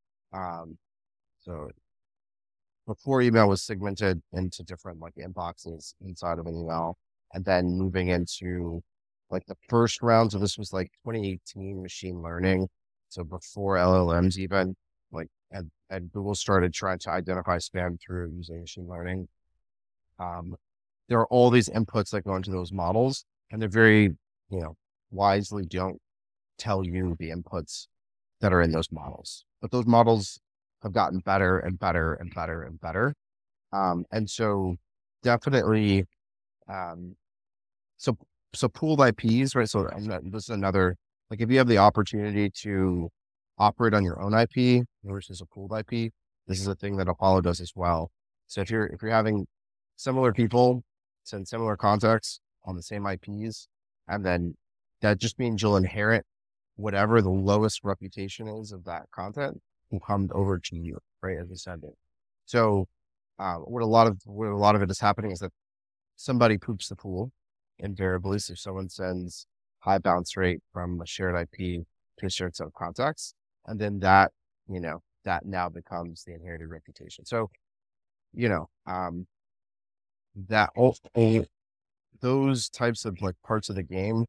so before email was segmented into different like inboxes inside of an email, and then moving into like the first rounds of this was like 2018 machine learning. So before LLMs even, like, and Google started trying to identify spam through using machine learning. Um, there are all these inputs that go into those models, and they're very, wisely don't tell you the inputs that are in those models. But those models have gotten better and better and better and better. And so definitely, um, so pooled IPs, right? So this is another, like, if you have the opportunity to operate on your own IP versus a pooled IP, this is a thing that Apollo does as well. So if you're having similar people send similar contacts on the same IPs, and then that just means you'll inherit whatever the lowest reputation is of that content will come over to you, right, as a sender. So what a lot of it is happening is that somebody poops the pool invariably. So someone sends high bounce rate from a shared IP to a shared set of contacts, and then that that now becomes the inherited reputation. So that all those types of like parts of the game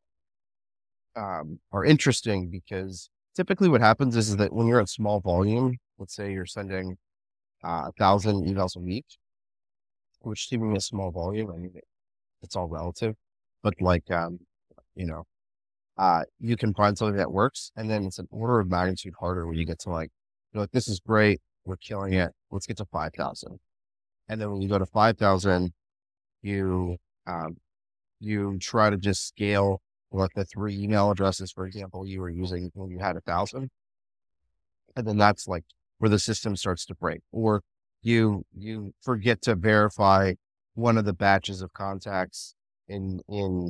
are interesting, because typically what happens is that when you're at small volume, let's say you're sending 1,000 emails a week, which to me is small volume. I mean, it's all relative, but like, you can find something that works, and then it's an order of magnitude harder when you get to like, you're like, this is great, we're killing it, let's get to 5,000. And then when you go to 5,000, you try to just scale like the 3 email addresses, for example, you were using when you had 1,000. And then that's like where the system starts to break, or you forget to verify one of the batches of contacts in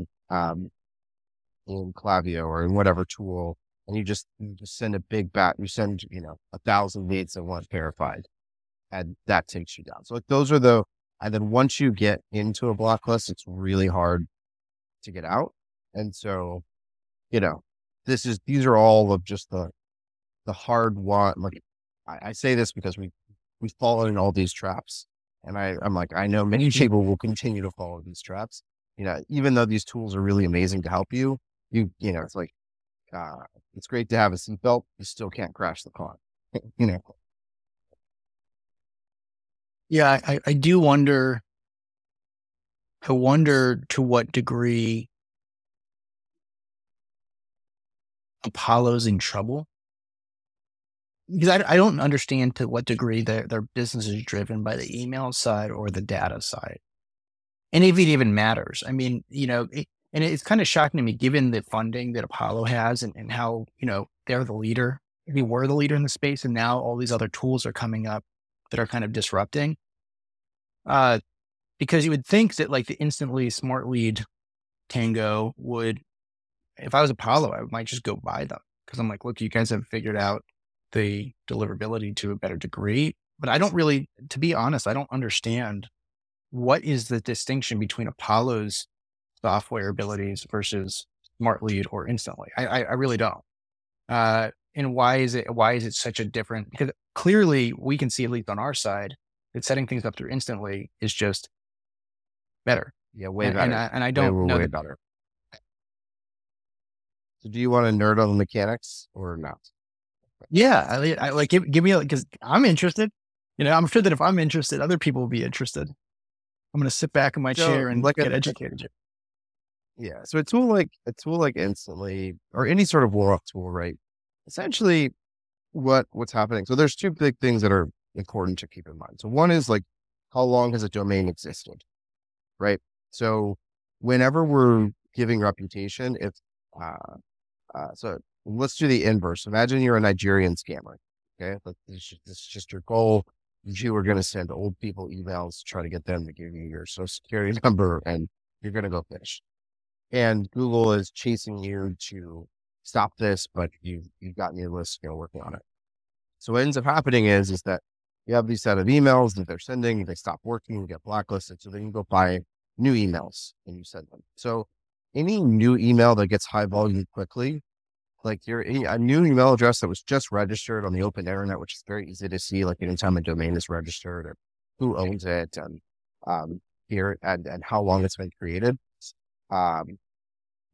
Klaviyo or in whatever tool, and you just send a big batch. You send 1,000 leads that weren't verified, and that takes you down. So like those are and then once you get into a blacklist, it's really hard to get out. And so, these are all of just the hard one. Like I say this because we've fallen in all these traps, and I'm like, I know many people will continue to fall in these traps. Even though these tools are really amazing to help you, it's like, it's great to have a seatbelt. You still can't crash the car. Yeah, I do wonder. I wonder to what degree Apollo's in trouble, because I don't understand to what degree their business is driven by the email side or the data side, and if it even matters. I mean, and it's kind of shocking to me given the funding that Apollo has, and how they're the leader. They were the leader in the space, and now all these other tools are coming up that are kind of disrupting. Because you would think that like the Instantly, Smart Lead, Tango would, if I was Apollo, I might just go buy them, because I'm like, look, you guys have figured out the deliverability to a better degree. But I don't really, to be honest, I don't understand what is the distinction between Apollo's software abilities versus Smart Lead or Instantly. I really don't. And why is it such a different? Because clearly we can see, at least on our side, that setting things up through Instantly is just better. Yeah, way better. And I don't know way that. better. So do you want to nerd on the mechanics or not? Yeah, I like, give me, because I'm interested. I'm sure that if I'm interested, other people will be interested. I'm going to sit back in my chair and get educated. Yeah. So a tool like Instantly, or any sort of warm-up tool, right? Essentially what's happening. So there's two big things that are important to keep in mind. So one is like, how long has a domain existed, right? So whenever we're giving reputation, if so let's do the inverse. Imagine you're a Nigerian scammer. Okay. This is just your goal. You are going to send old people emails, try to get them to give you your social security number, and you're going to go fish. And Google is chasing you to stop this, but you've gotten your list, working on it. So what ends up happening is that you have these set of emails that they're sending, they stop working, you get blacklisted. So then you go buy new emails and you send them. So any new email that gets high volume quickly, like a new email address that was just registered on the open internet, which is very easy to see, like anytime a domain is registered, or who owns it, and here and how long it's been created.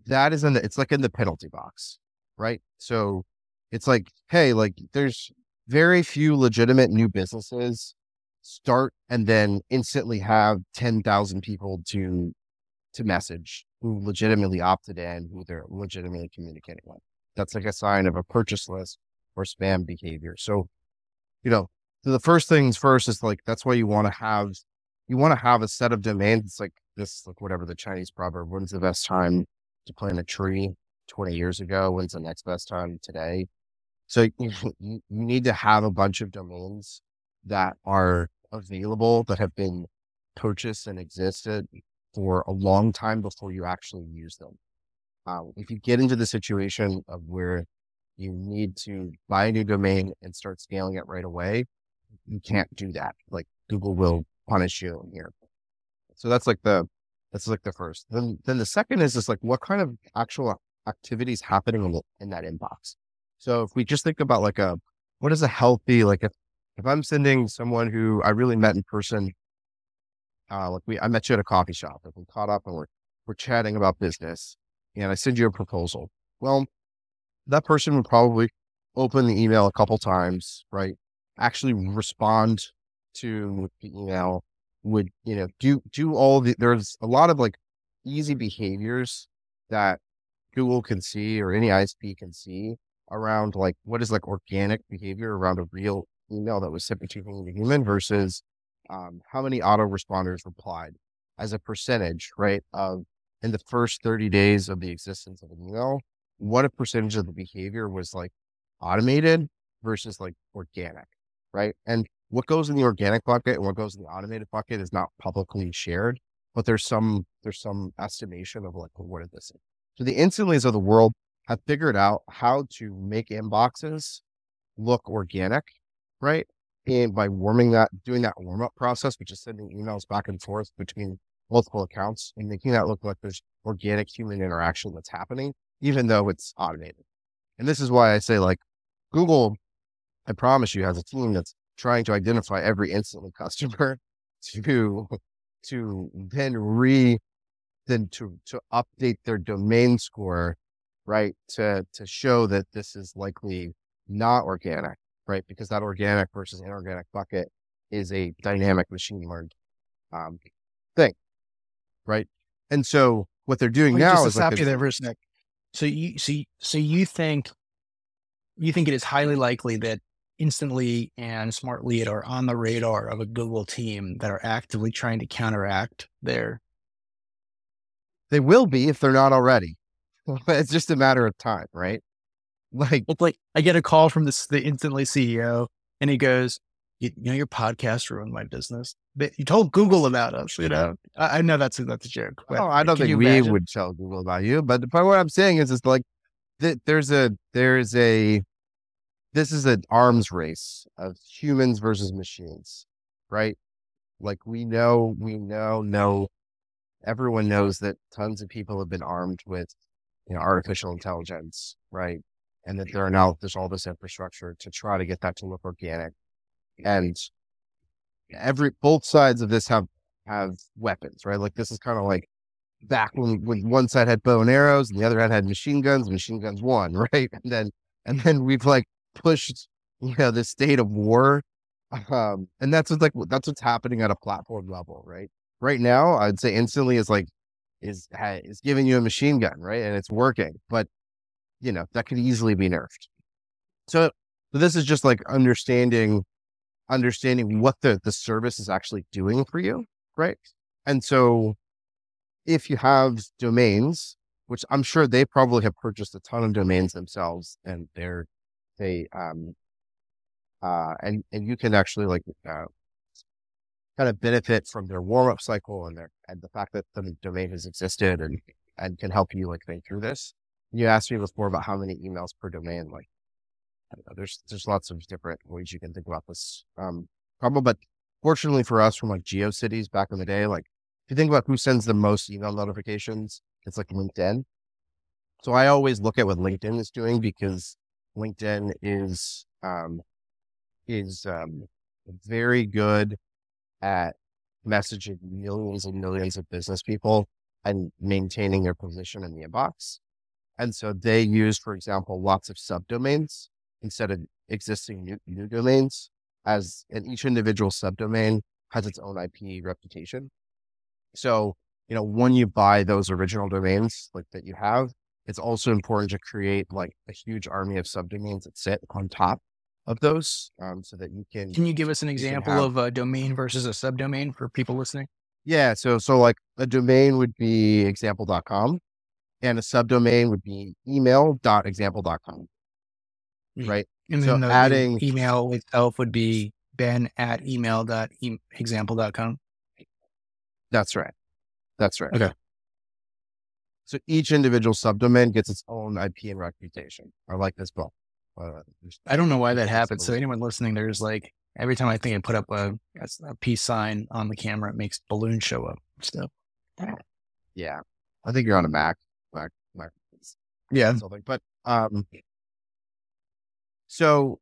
that is it's like in the penalty box, right? So it's like, hey, like there's very few legitimate new businesses start and then instantly have 10,000 people to message who legitimately opted in, who they're legitimately communicating with. That's like a sign of a purchase list or spam behavior. So, you know, so the first things first is like, that's why you want to have a set of domains. It's like this, like whatever the Chinese proverb, when's the best time to plant a tree 20 years ago? When's the next best time today? So you need to have a bunch of domains that are available, that have been purchased and existed for a long time before you actually use them. If you get into the situation of where you need to buy a new domain and start scaling it right away, you can't do that. Like Google will punish you here. So that's like the first. Then the second is just like what kind of actual activities happening in that inbox. So if we just think about like what is a healthy, like if I'm sending someone who I really met in person, I met you at a coffee shop and we caught up and we're chatting about business and I send you a proposal. Well, that person would probably open the email a couple times, right? Actually respond to the email, would, do all there's a lot of like easy behaviors that Google can see or any ISP can see around like what is like organic behavior around a real email that was sent between a human versus how many autoresponders replied as a percentage, right? Of in the first 30 days of the existence of an email, what a percentage of the behavior was like automated versus like organic, right? And what goes in the organic bucket and what goes in the automated bucket is not publicly shared, but there's some estimation of like what is this. So the Instantly's of the world have figured out how to make inboxes look organic, right? And by doing that warm up process, which is sending emails back and forth between multiple accounts and making that look like there's organic human interaction that's happening, even though it's automated. And this is why I say like Google, I promise you, has a team that's trying to identify every Instantly customer to to update their domain score, right? To show that this is likely not organic, right? Because that organic versus inorganic bucket is a dynamic machine learned um, thing, right? And so what they're doing Wait, just now to is like stop you there for a sec. So you think it is highly likely that Instantly and Smart Lead are on the radar of a Google team that are actively trying to counteract their. they will be if they're not already. It's just a matter of time, right? Like, It's like I get a call from the Instantly CEO, and he goes, "You know, your podcast ruined my business. But you told Google about us. You know, I know that's a joke, but oh, I don't can think you we imagine? would tell Google about you, but what I'm saying is, like there's a this is an arms race of humans versus machines, right? Like know everyone knows that tons of people have been armed with, artificial intelligence, right? And that there's all this infrastructure to try to get that to look organic. And both sides of this have weapons, right? Like this is kind of like back when one side had bow and arrows and the other had machine guns won, right? And then we've like pushed, this state of war. And that's what's happening at a platform level, right? Right now, I'd say Instantly is giving you a machine gun, right? And it's working, but that could easily be nerfed. So, this is just like understanding what the service is actually doing for you, right? And so if you have domains, which I'm sure they probably have purchased a ton of domains themselves, and they and you can actually like kind of benefit from their warm up cycle and the fact that the domain has existed and can help you like think through this. You asked me before about how many emails per domain. Like, I don't know, there's lots of different ways you can think about this problem, but fortunately for us from like GeoCities back in the day, like if you think about who sends the most email notifications, it's like LinkedIn. So I always look at what LinkedIn is doing because LinkedIn is very good at messaging millions and millions of business people and maintaining their position in the inbox. And so they use, for example, lots of subdomains instead of existing new domains, and each individual subdomain has its own IP reputation. So, when you buy those original domains like that you have, it's also important to create like a huge army of subdomains that sit on top of those, so that you can. Can you give us an You can example have of a domain versus a subdomain for people listening? Yeah, so like a domain would be example.com and a subdomain would be email.example.com, Mm. right? And So then the adding email itself would be ben@email.example.com. That's right. That's right. Okay. So each individual subdomain gets its own IP and reputation. I like this book. I don't know why that happens. So anyone listening, there's like, every time I think I put up a peace sign on the camera, it makes balloons show up. So Yeah. I think you're on a Mac. yeah. Something. But so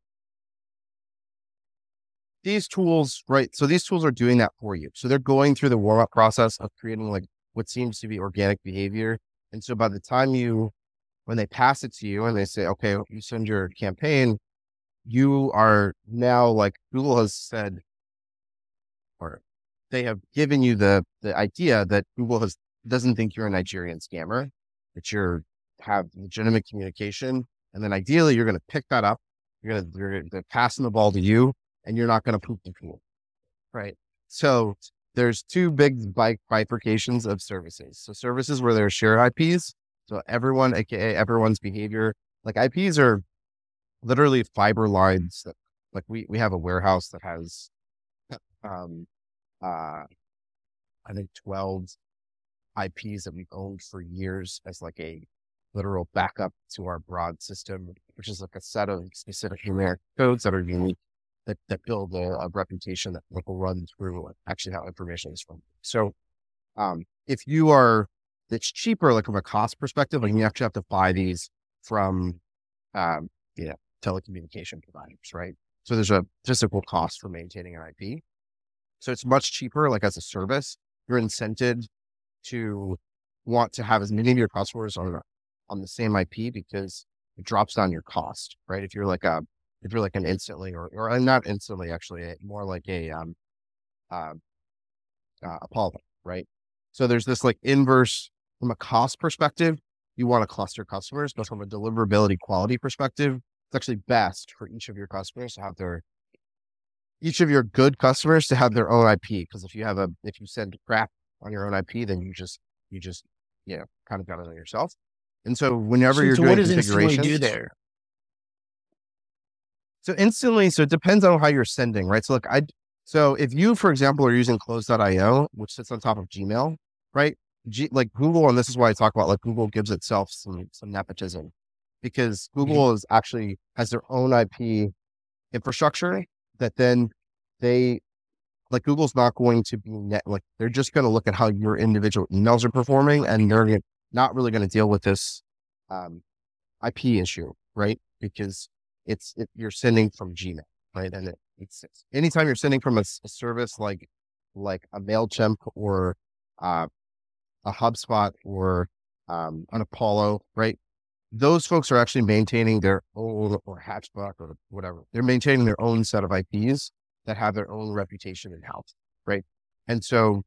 these tools, right? So these tools are doing that for you. So they're going through the warm-up process of creating like what seems to be organic behavior. And so by the time when they pass it to you and they say, okay, you send your campaign, you are now like Google has said, or they have given you the idea that Google doesn't think you're a Nigerian scammer, that have legitimate communication. And then ideally you're going to pick that up. You're going to pass the ball to you and you're not going to poop the pool. Right. So there's two big bifurcations of services. So services where there are shared IPs. So everyone, AKA everyone's behavior, like IPs are literally fiber lines that like we have a warehouse that has, I think 12 IPs that we've owned for years as like a literal backup to our broad system, which is like a set of specific numeric codes that are unique that build a reputation that will run through actually how information is from. So if it's cheaper, like from a cost perspective, like you actually have to buy these from, telecommunication providers, right? So there's a physical cost for maintaining an IP. So it's much cheaper, like as a service, you're incented to want to have as many of your customers on the same IP because it drops down your cost, right? If you're like an instantly or not instantly, actually, more like a Apollo, right? So there's this like inverse from a cost perspective, you want to cluster customers, but from a deliverability quality perspective, it's actually best for each of your good customers to have their own IP. Because if you send crap on your own IP, then you just kind of got it on yourself. And so whenever you're doing what does instantly do there? So instantly, so it depends on how you're sending, right? So so if you, for example, are using close.io, which sits on top of Gmail, right? Like Google, and this is why I talk about like Google gives itself some nepotism, because Google has their own IP infrastructure that then Google's not going to be they're just going to look at how your individual emails are performing, and they're not really going to deal with this IP issue, right? Because you're sending from Gmail, right? And it's anytime you're sending from a service like a MailChimp or a HubSpot or an Apollo, right? Those folks are actually maintaining their own, or Hatchback or whatever. They're maintaining their own set of IPs that have their own reputation in-house, right? And so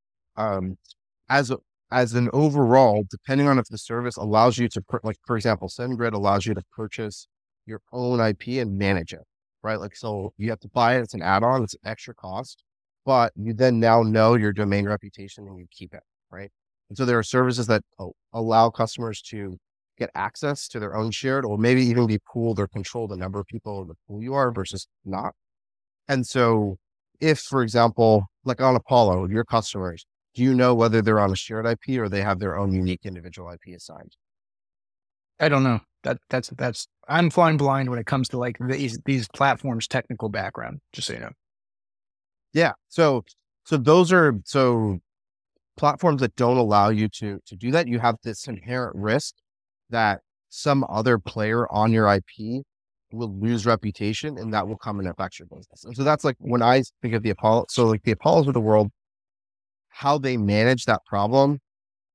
as an overall, depending on if the service allows you to, for example, SendGrid allows you to purchase your own IP and manage it, right? Like, so you have to buy it. It's an add-on. It's an extra cost, but you then now know your domain reputation and you keep it, right? And so there are services that allow customers to get access to their own shared, or maybe even be pooled or control the number of people in the pool you are versus not. And so if, for example, like on Apollo, your customers, do you know whether they're on a shared IP or they have their own unique individual IP assigned? I don't know. That's I'm flying blind when it comes to like these platforms' technical background, just so you know. Yeah. So those are platforms that don't allow you to do that. You have this inherent risk that some other player on your IP will lose reputation, and that will come and affect your business. And so that's like when I think of the Apollo. So like the Apollos of the world, how they manage that problem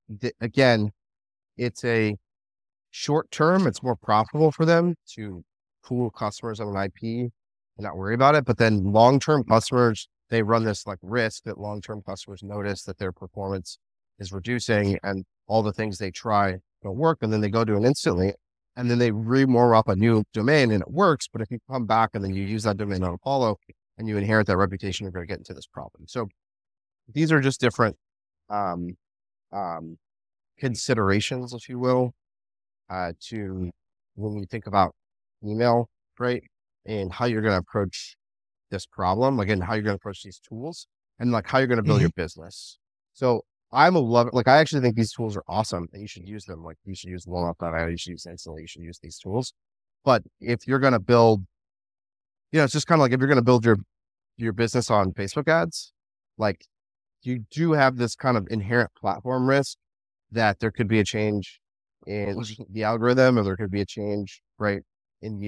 again, it's a short term, it's more profitable for them to pool customers on an IP and not worry about it. But then long term customers, they run this like risk that long term customers notice that their performance is reducing and all the things they try don't work. And then they go to an instantly and then they remore up a new domain and it works. But if you come back and then you use that domain on Apollo and you inherit that reputation, you're going to get into this problem. So these are just different um, um, considerations, if you will, to when we think about email, right? And how you're going to approach this problem, again, how you're going to approach these tools and like how you're going to build Mhm. your business. So I'm a love, like, I actually think these tools are awesome and you should use them. Like you should use LoanUp.io, you should use Instantly, you should use these tools. But if you're going to build, it's just kind of like if you're going to build your business on Facebook ads, like you do have this kind of inherent platform risk that there could be a change in the algorithm, or there could be a change, right, in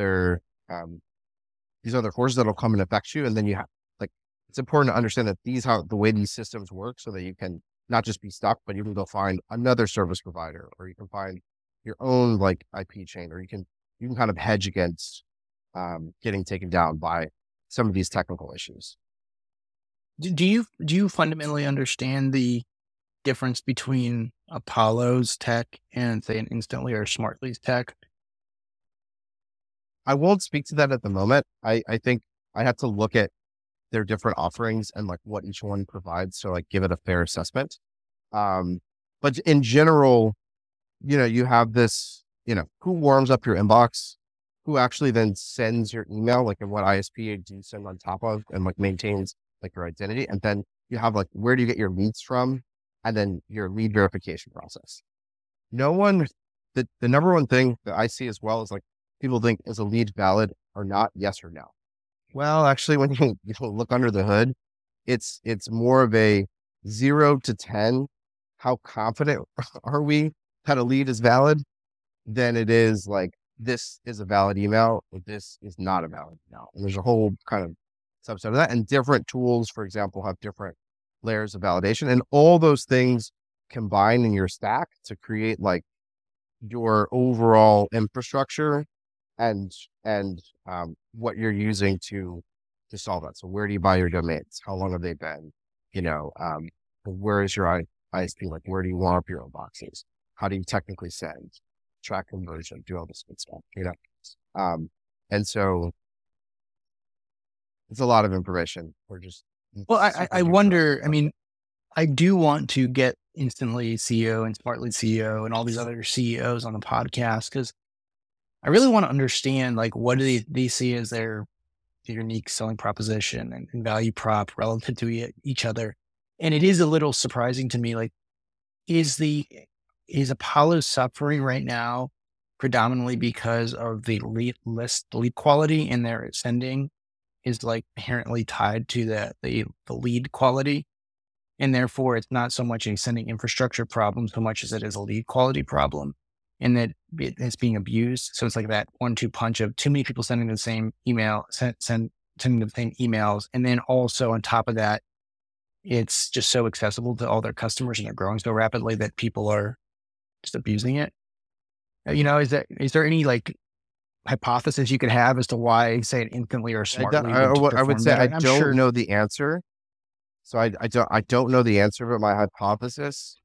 these other forces that'll come and affect you. And then you have like, it's important to understand that the way these systems work so that you can not just be stuck, but you can go find another service provider, or you can find your own like IP chain, or you can kind of hedge against getting taken down by some of these technical issues. Do you fundamentally understand the difference between Apollo's tech and say an Instantly or Smartly's tech? I won't speak to that at the moment. I think I have to look at their different offerings and like what each one provides. So like give it a fair assessment. But in general, you have this, who warms up your inbox, who actually then sends your email, like in what ISP do you send on top of and like maintains like your identity. And then you have like, where do you get your leads from? And then your lead verification process. No one, the number one thing that I see as well is like people think, is a lead valid or not? Yes or no. Well, actually, when you look under the hood, it's more of a 0 to 10. How confident are we that a lead is valid? Than it is like, this is a valid email, or this is not a valid email. And there's a whole kind of subset of that. And different tools, for example, have different layers of validation, and all those things combine in your stack to create like your overall infrastructure and what you're using to solve that. So where do you buy your domains? How long have they been? Where is your ISP? Like, where do you want up your own boxes? How do you technically send, track conversion, do all this good stuff? And so it's a lot of information. We're just Well, I wonder, I mean, I do want to get Instantly CEO and Smartly CEO and all these other CEOs on the podcast, because I really want to understand like what do they see as their unique selling proposition and value prop relative to each other. And it is a little surprising to me, like, is is Apollo suffering right now predominantly because of the lead quality, and their sending is like inherently tied to the lead quality? And therefore, it's not so much a sending infrastructure problem so much as it is a lead quality problem, and that it's being abused. So it's like that 1-2 punch of too many people sending the same email, sending the same emails. And then also on top of that, it's just so accessible to all their customers and they're growing so rapidly that people are just abusing it. Is there any like hypothesis you could have as to why, say, it Instantly or Smartly would I would perform say better? I I'm don't sure. know the answer. So I don't know the answer, but my hypothesis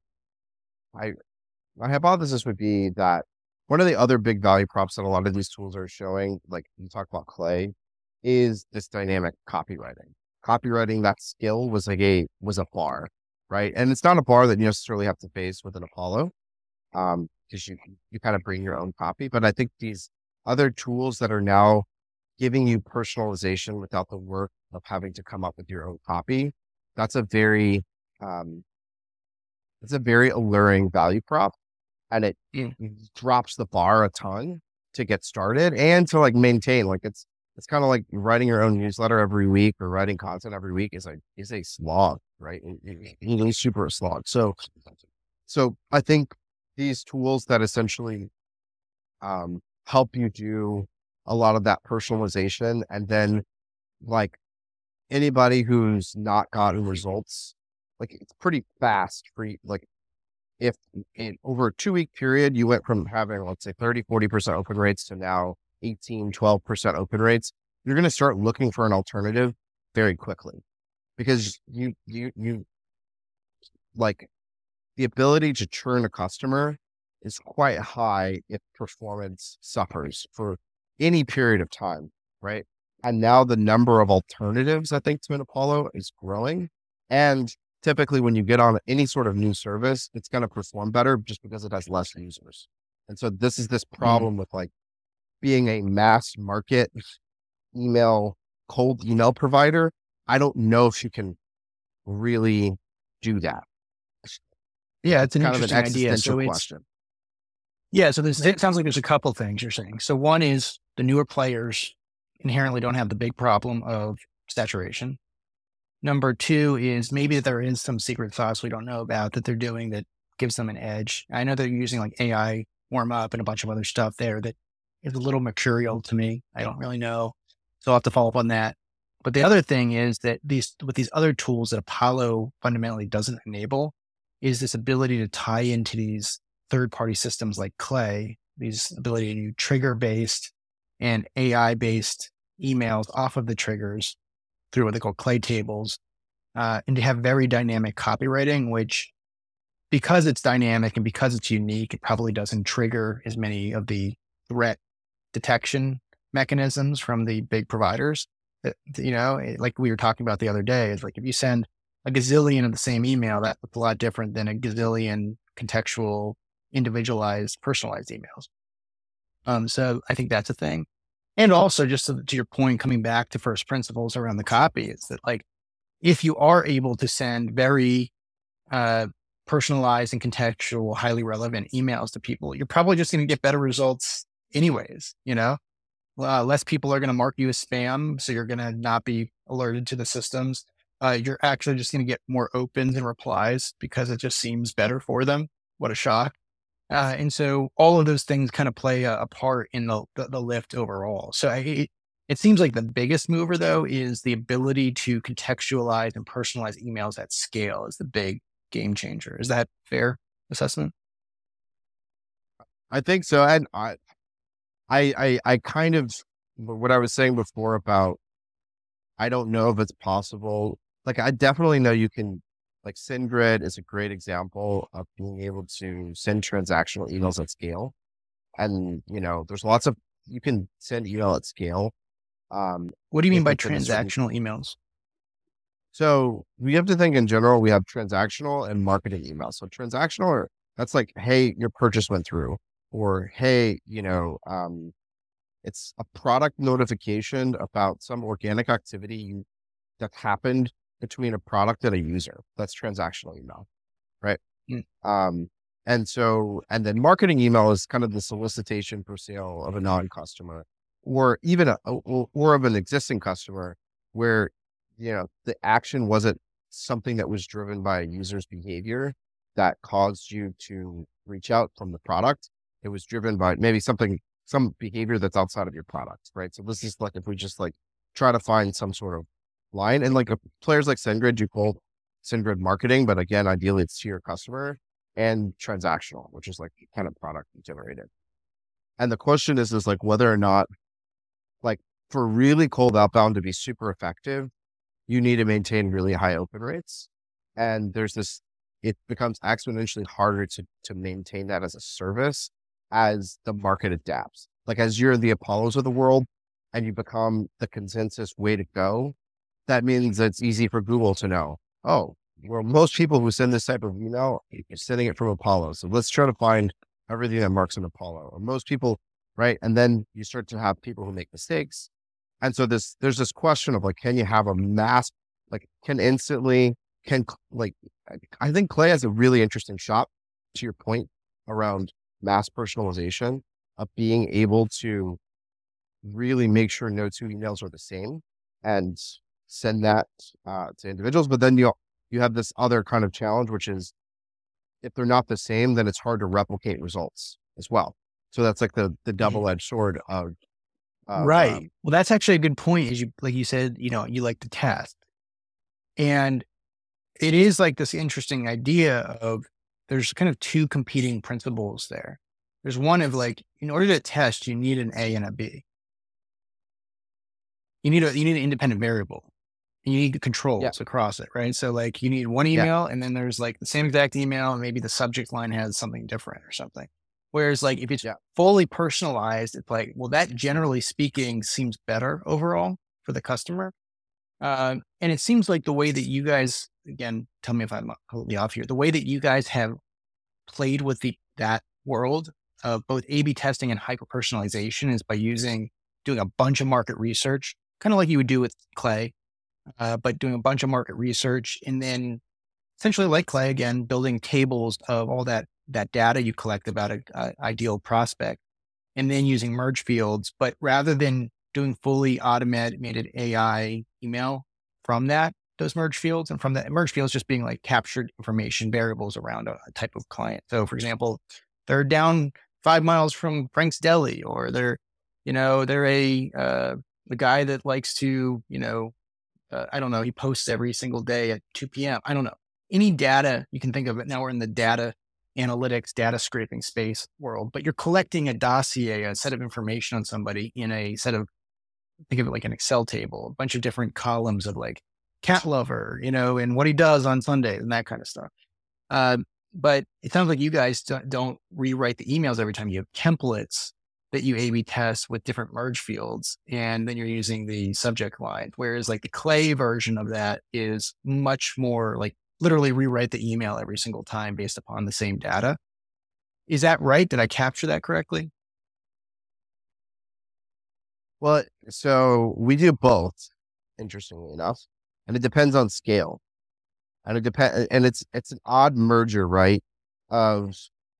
would be that one of the other big value props that a lot of these tools are showing, like you talk about Clay, is this dynamic copywriting. Copywriting, that skill was a bar, right? And it's not a bar that you necessarily have to face with an Apollo, because you kind of bring your own copy. But I think these other tools that are now giving you personalization without the work of having to come up with your own copy, that's a very um, alluring value prop, and it drops the bar a ton to get started and to like maintain. Like it's kind of like writing your own newsletter every week or writing content every week is a slog, right? It's super a slog. So I think these tools that essentially help you do a lot of that personalization, and then like anybody who's not gotten results, like it's pretty fast for you, like if over a 2-week period, you went from having, let's say 30, 40% open rates to now 18, 12% open rates, you're going to start looking for an alternative very quickly because you like the ability to churn a customer is quite high if performance suffers for any period of time, right? And now the number of alternatives, I think, to an Apollo is growing. And typically when you get on any sort of new service, it's going to perform better just because it has less users. And so this is this problem with like being a mass market cold email provider. I don't know if you can really do that. Yeah, it's an kind of an interesting idea. existential So question. it sounds like there's a couple things you're saying. So one is the newer players inherently don't have the big problem of saturation. Number two is maybe there is some secret sauce we don't know about that they're doing that gives them an edge. I know they're using like AI warm up and a bunch of other stuff there that is a little mercurial to me. I don't really know. So I'll have to follow up on that. But the other thing is that with these other tools that Apollo fundamentally doesn't enable is this ability to tie into these third-party systems like Clay, these ability to do trigger-based and AI-based emails off of the triggers through what they call Clay tables, and to have very dynamic copywriting, which because it's dynamic and because it's unique, it probably doesn't trigger as many of the threat detection mechanisms from the big providers. Like we were talking about the other day, is like if you send a gazillion of the same email, that's a lot different than a gazillion contextual, individualized, personalized emails. So I think that's a thing. And also just to your point, coming back to first principles around the copy, is that like, if you are able to send very personalized and contextual, highly relevant emails to people, you're probably just going to get better results anyways, less people are going to mark you as spam. So you're going to not be alerted to the systems. You're actually just going to get more opens and replies because it just seems better for them. What a shock. And so all of those things kind of play a part in the lift overall. So it seems like the biggest mover though is the ability to contextualize and personalize emails at scale is the big game changer. Is that fair assessment? I think so. And I kind of, what I was saying before about, I don't know if it's possible. Like, I definitely know you can, like SendGrid is a great example of being able to send transactional emails at scale. And, there's lots of, you can send email at scale. What do you mean by transactional emails? So we have to think in general, we have transactional and marketing emails. So transactional, that's like, hey, your purchase went through, or, hey, it's a product notification about some organic activity that happened between a product and a user. That's transactional email, right? Mm. And then marketing email is kind of the solicitation for sale of a non-customer, or even or of an existing customer, where the action wasn't something that was driven by a user's behavior that caused you to reach out from the product. It was driven by maybe some behavior that's outside of your product, right? So this is like, if we just like try to find some sort of line, and like players like SendGrid, you call SendGrid marketing, but again, ideally it's to your customer, and transactional, which is like kind of product generated. And the question is like whether or not, like, for really cold outbound to be super effective, you need to maintain really high open rates. And it becomes exponentially harder to maintain that as a service as the market adapts. Like, as you're the Apollos of the world and you become the consensus way to go, that means it's easy for Google to know, oh, well, most people who send this type of email are sending it from Apollo. So let's try to find everything that marks an Apollo, or most people, right? And then you start to have people who make mistakes. And so there's this question of like, can you have a mass, like I think Clay has a really interesting shot, to your point, around mass personalization, of being able to really make sure no two emails are the same and send that to individuals. But then you have this other kind of challenge, which is if they're not the same, then it's hard to replicate results as well. So that's like the double-edged sword of right. Well, that's actually a good point. Is like you said, you like to test, and it is like this interesting idea of there's kind of two competing principles there. There's one of like, in order to test, you need an A and a B. You need an independent variable. And you need the Yeah. controls across it, right? So like you need one Yeah. email and then there's like the same exact email and maybe the subject line has something different or something. Whereas like if it's Yeah. fully personalized, it's like, well, that generally speaking seems better overall for the customer. And it seems like the way that you guys, again, tell me if I'm completely off here, the way that you guys have played with that world of both A/B testing and hyper personalization is by doing a bunch of market research, kind of like you would do with Clay, but doing a bunch of market research and then essentially like Clay again, building tables of all that data you collect about a ideal prospect, and then using merge fields. But rather than doing fully automated AI email from those merge fields, and from that merge fields just being like captured information variables around a type of client. So for example, they're down 5 miles from Frank's Deli, or they're a guy that likes to, I don't know, he posts every single day at 2 p.m. I don't know. Any data you can think of it. Now we're in the data analytics, data scraping space world, but you're collecting a dossier, a set of information on somebody in a set of, think of it like an Excel table, a bunch of different columns of like cat lover, and what he does on Sundays and that kind of stuff. But it sounds like you guys don't rewrite the emails every time. You have templates that you A/B test with different merge fields, and then you're using the subject line. Whereas like the Clay version of that is much more like literally rewrite the email every single time based upon the same data. Is that right? Did I capture that correctly? Well, so we do both, interestingly enough, and it depends on scale. And it's an odd merger, right? Of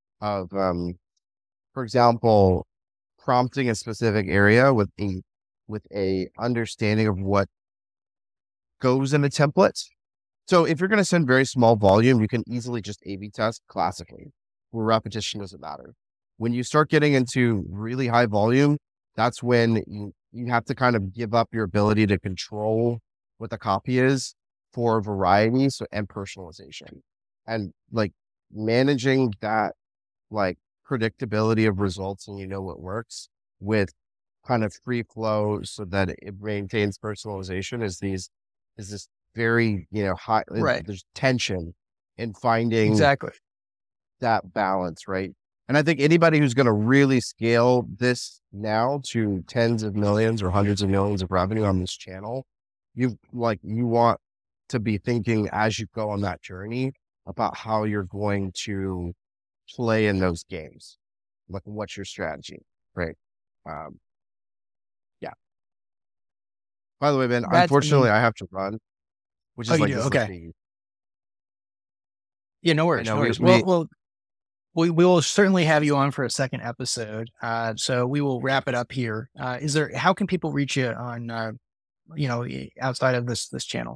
for example, prompting a specific area with a understanding of what goes in a template. So if you're going to send very small volume, you can easily just A/B test classically, where repetition doesn't matter. When you start getting into really high volume, that's when you have to kind of give up your ability to control what the copy is for variety and personalization. And like managing that like predictability of results and what works with kind of free flow so that it maintains personalization is this very, high, Right. there's tension in finding Exactly. that balance, right? And I think anybody who's going to really scale this now to tens of millions or hundreds of millions of revenue on this channel, you want to be thinking as you go on that journey about how you're going to play in those games. Like, what's your strategy, right? Yeah. By the way, Ben, unfortunately, I have to run, which Oh, is you like do? this. Okay. Yeah, no I worries. know No worries. we Well, we will certainly have you on for a second episode. So we will wrap it up here. How can people reach you on, outside of this channel?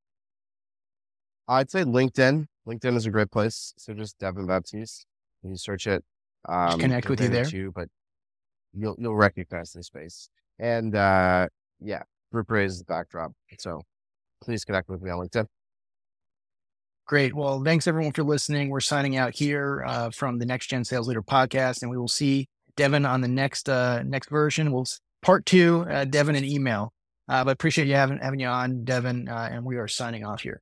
I'd say LinkedIn. LinkedIn is a great place. So just Devin Baptiste. You can search it. Just connect with you there. Too, but you'll recognize the space. And yeah, Group Raise is the backdrop. So please connect with me on LinkedIn. Great. Well, thanks everyone for listening. We're signing out here from the Next Gen Sales Leader podcast, and we will see Devin on the next version. Part 2, Devin and email. But appreciate you having you on, Devin, and we are signing off here.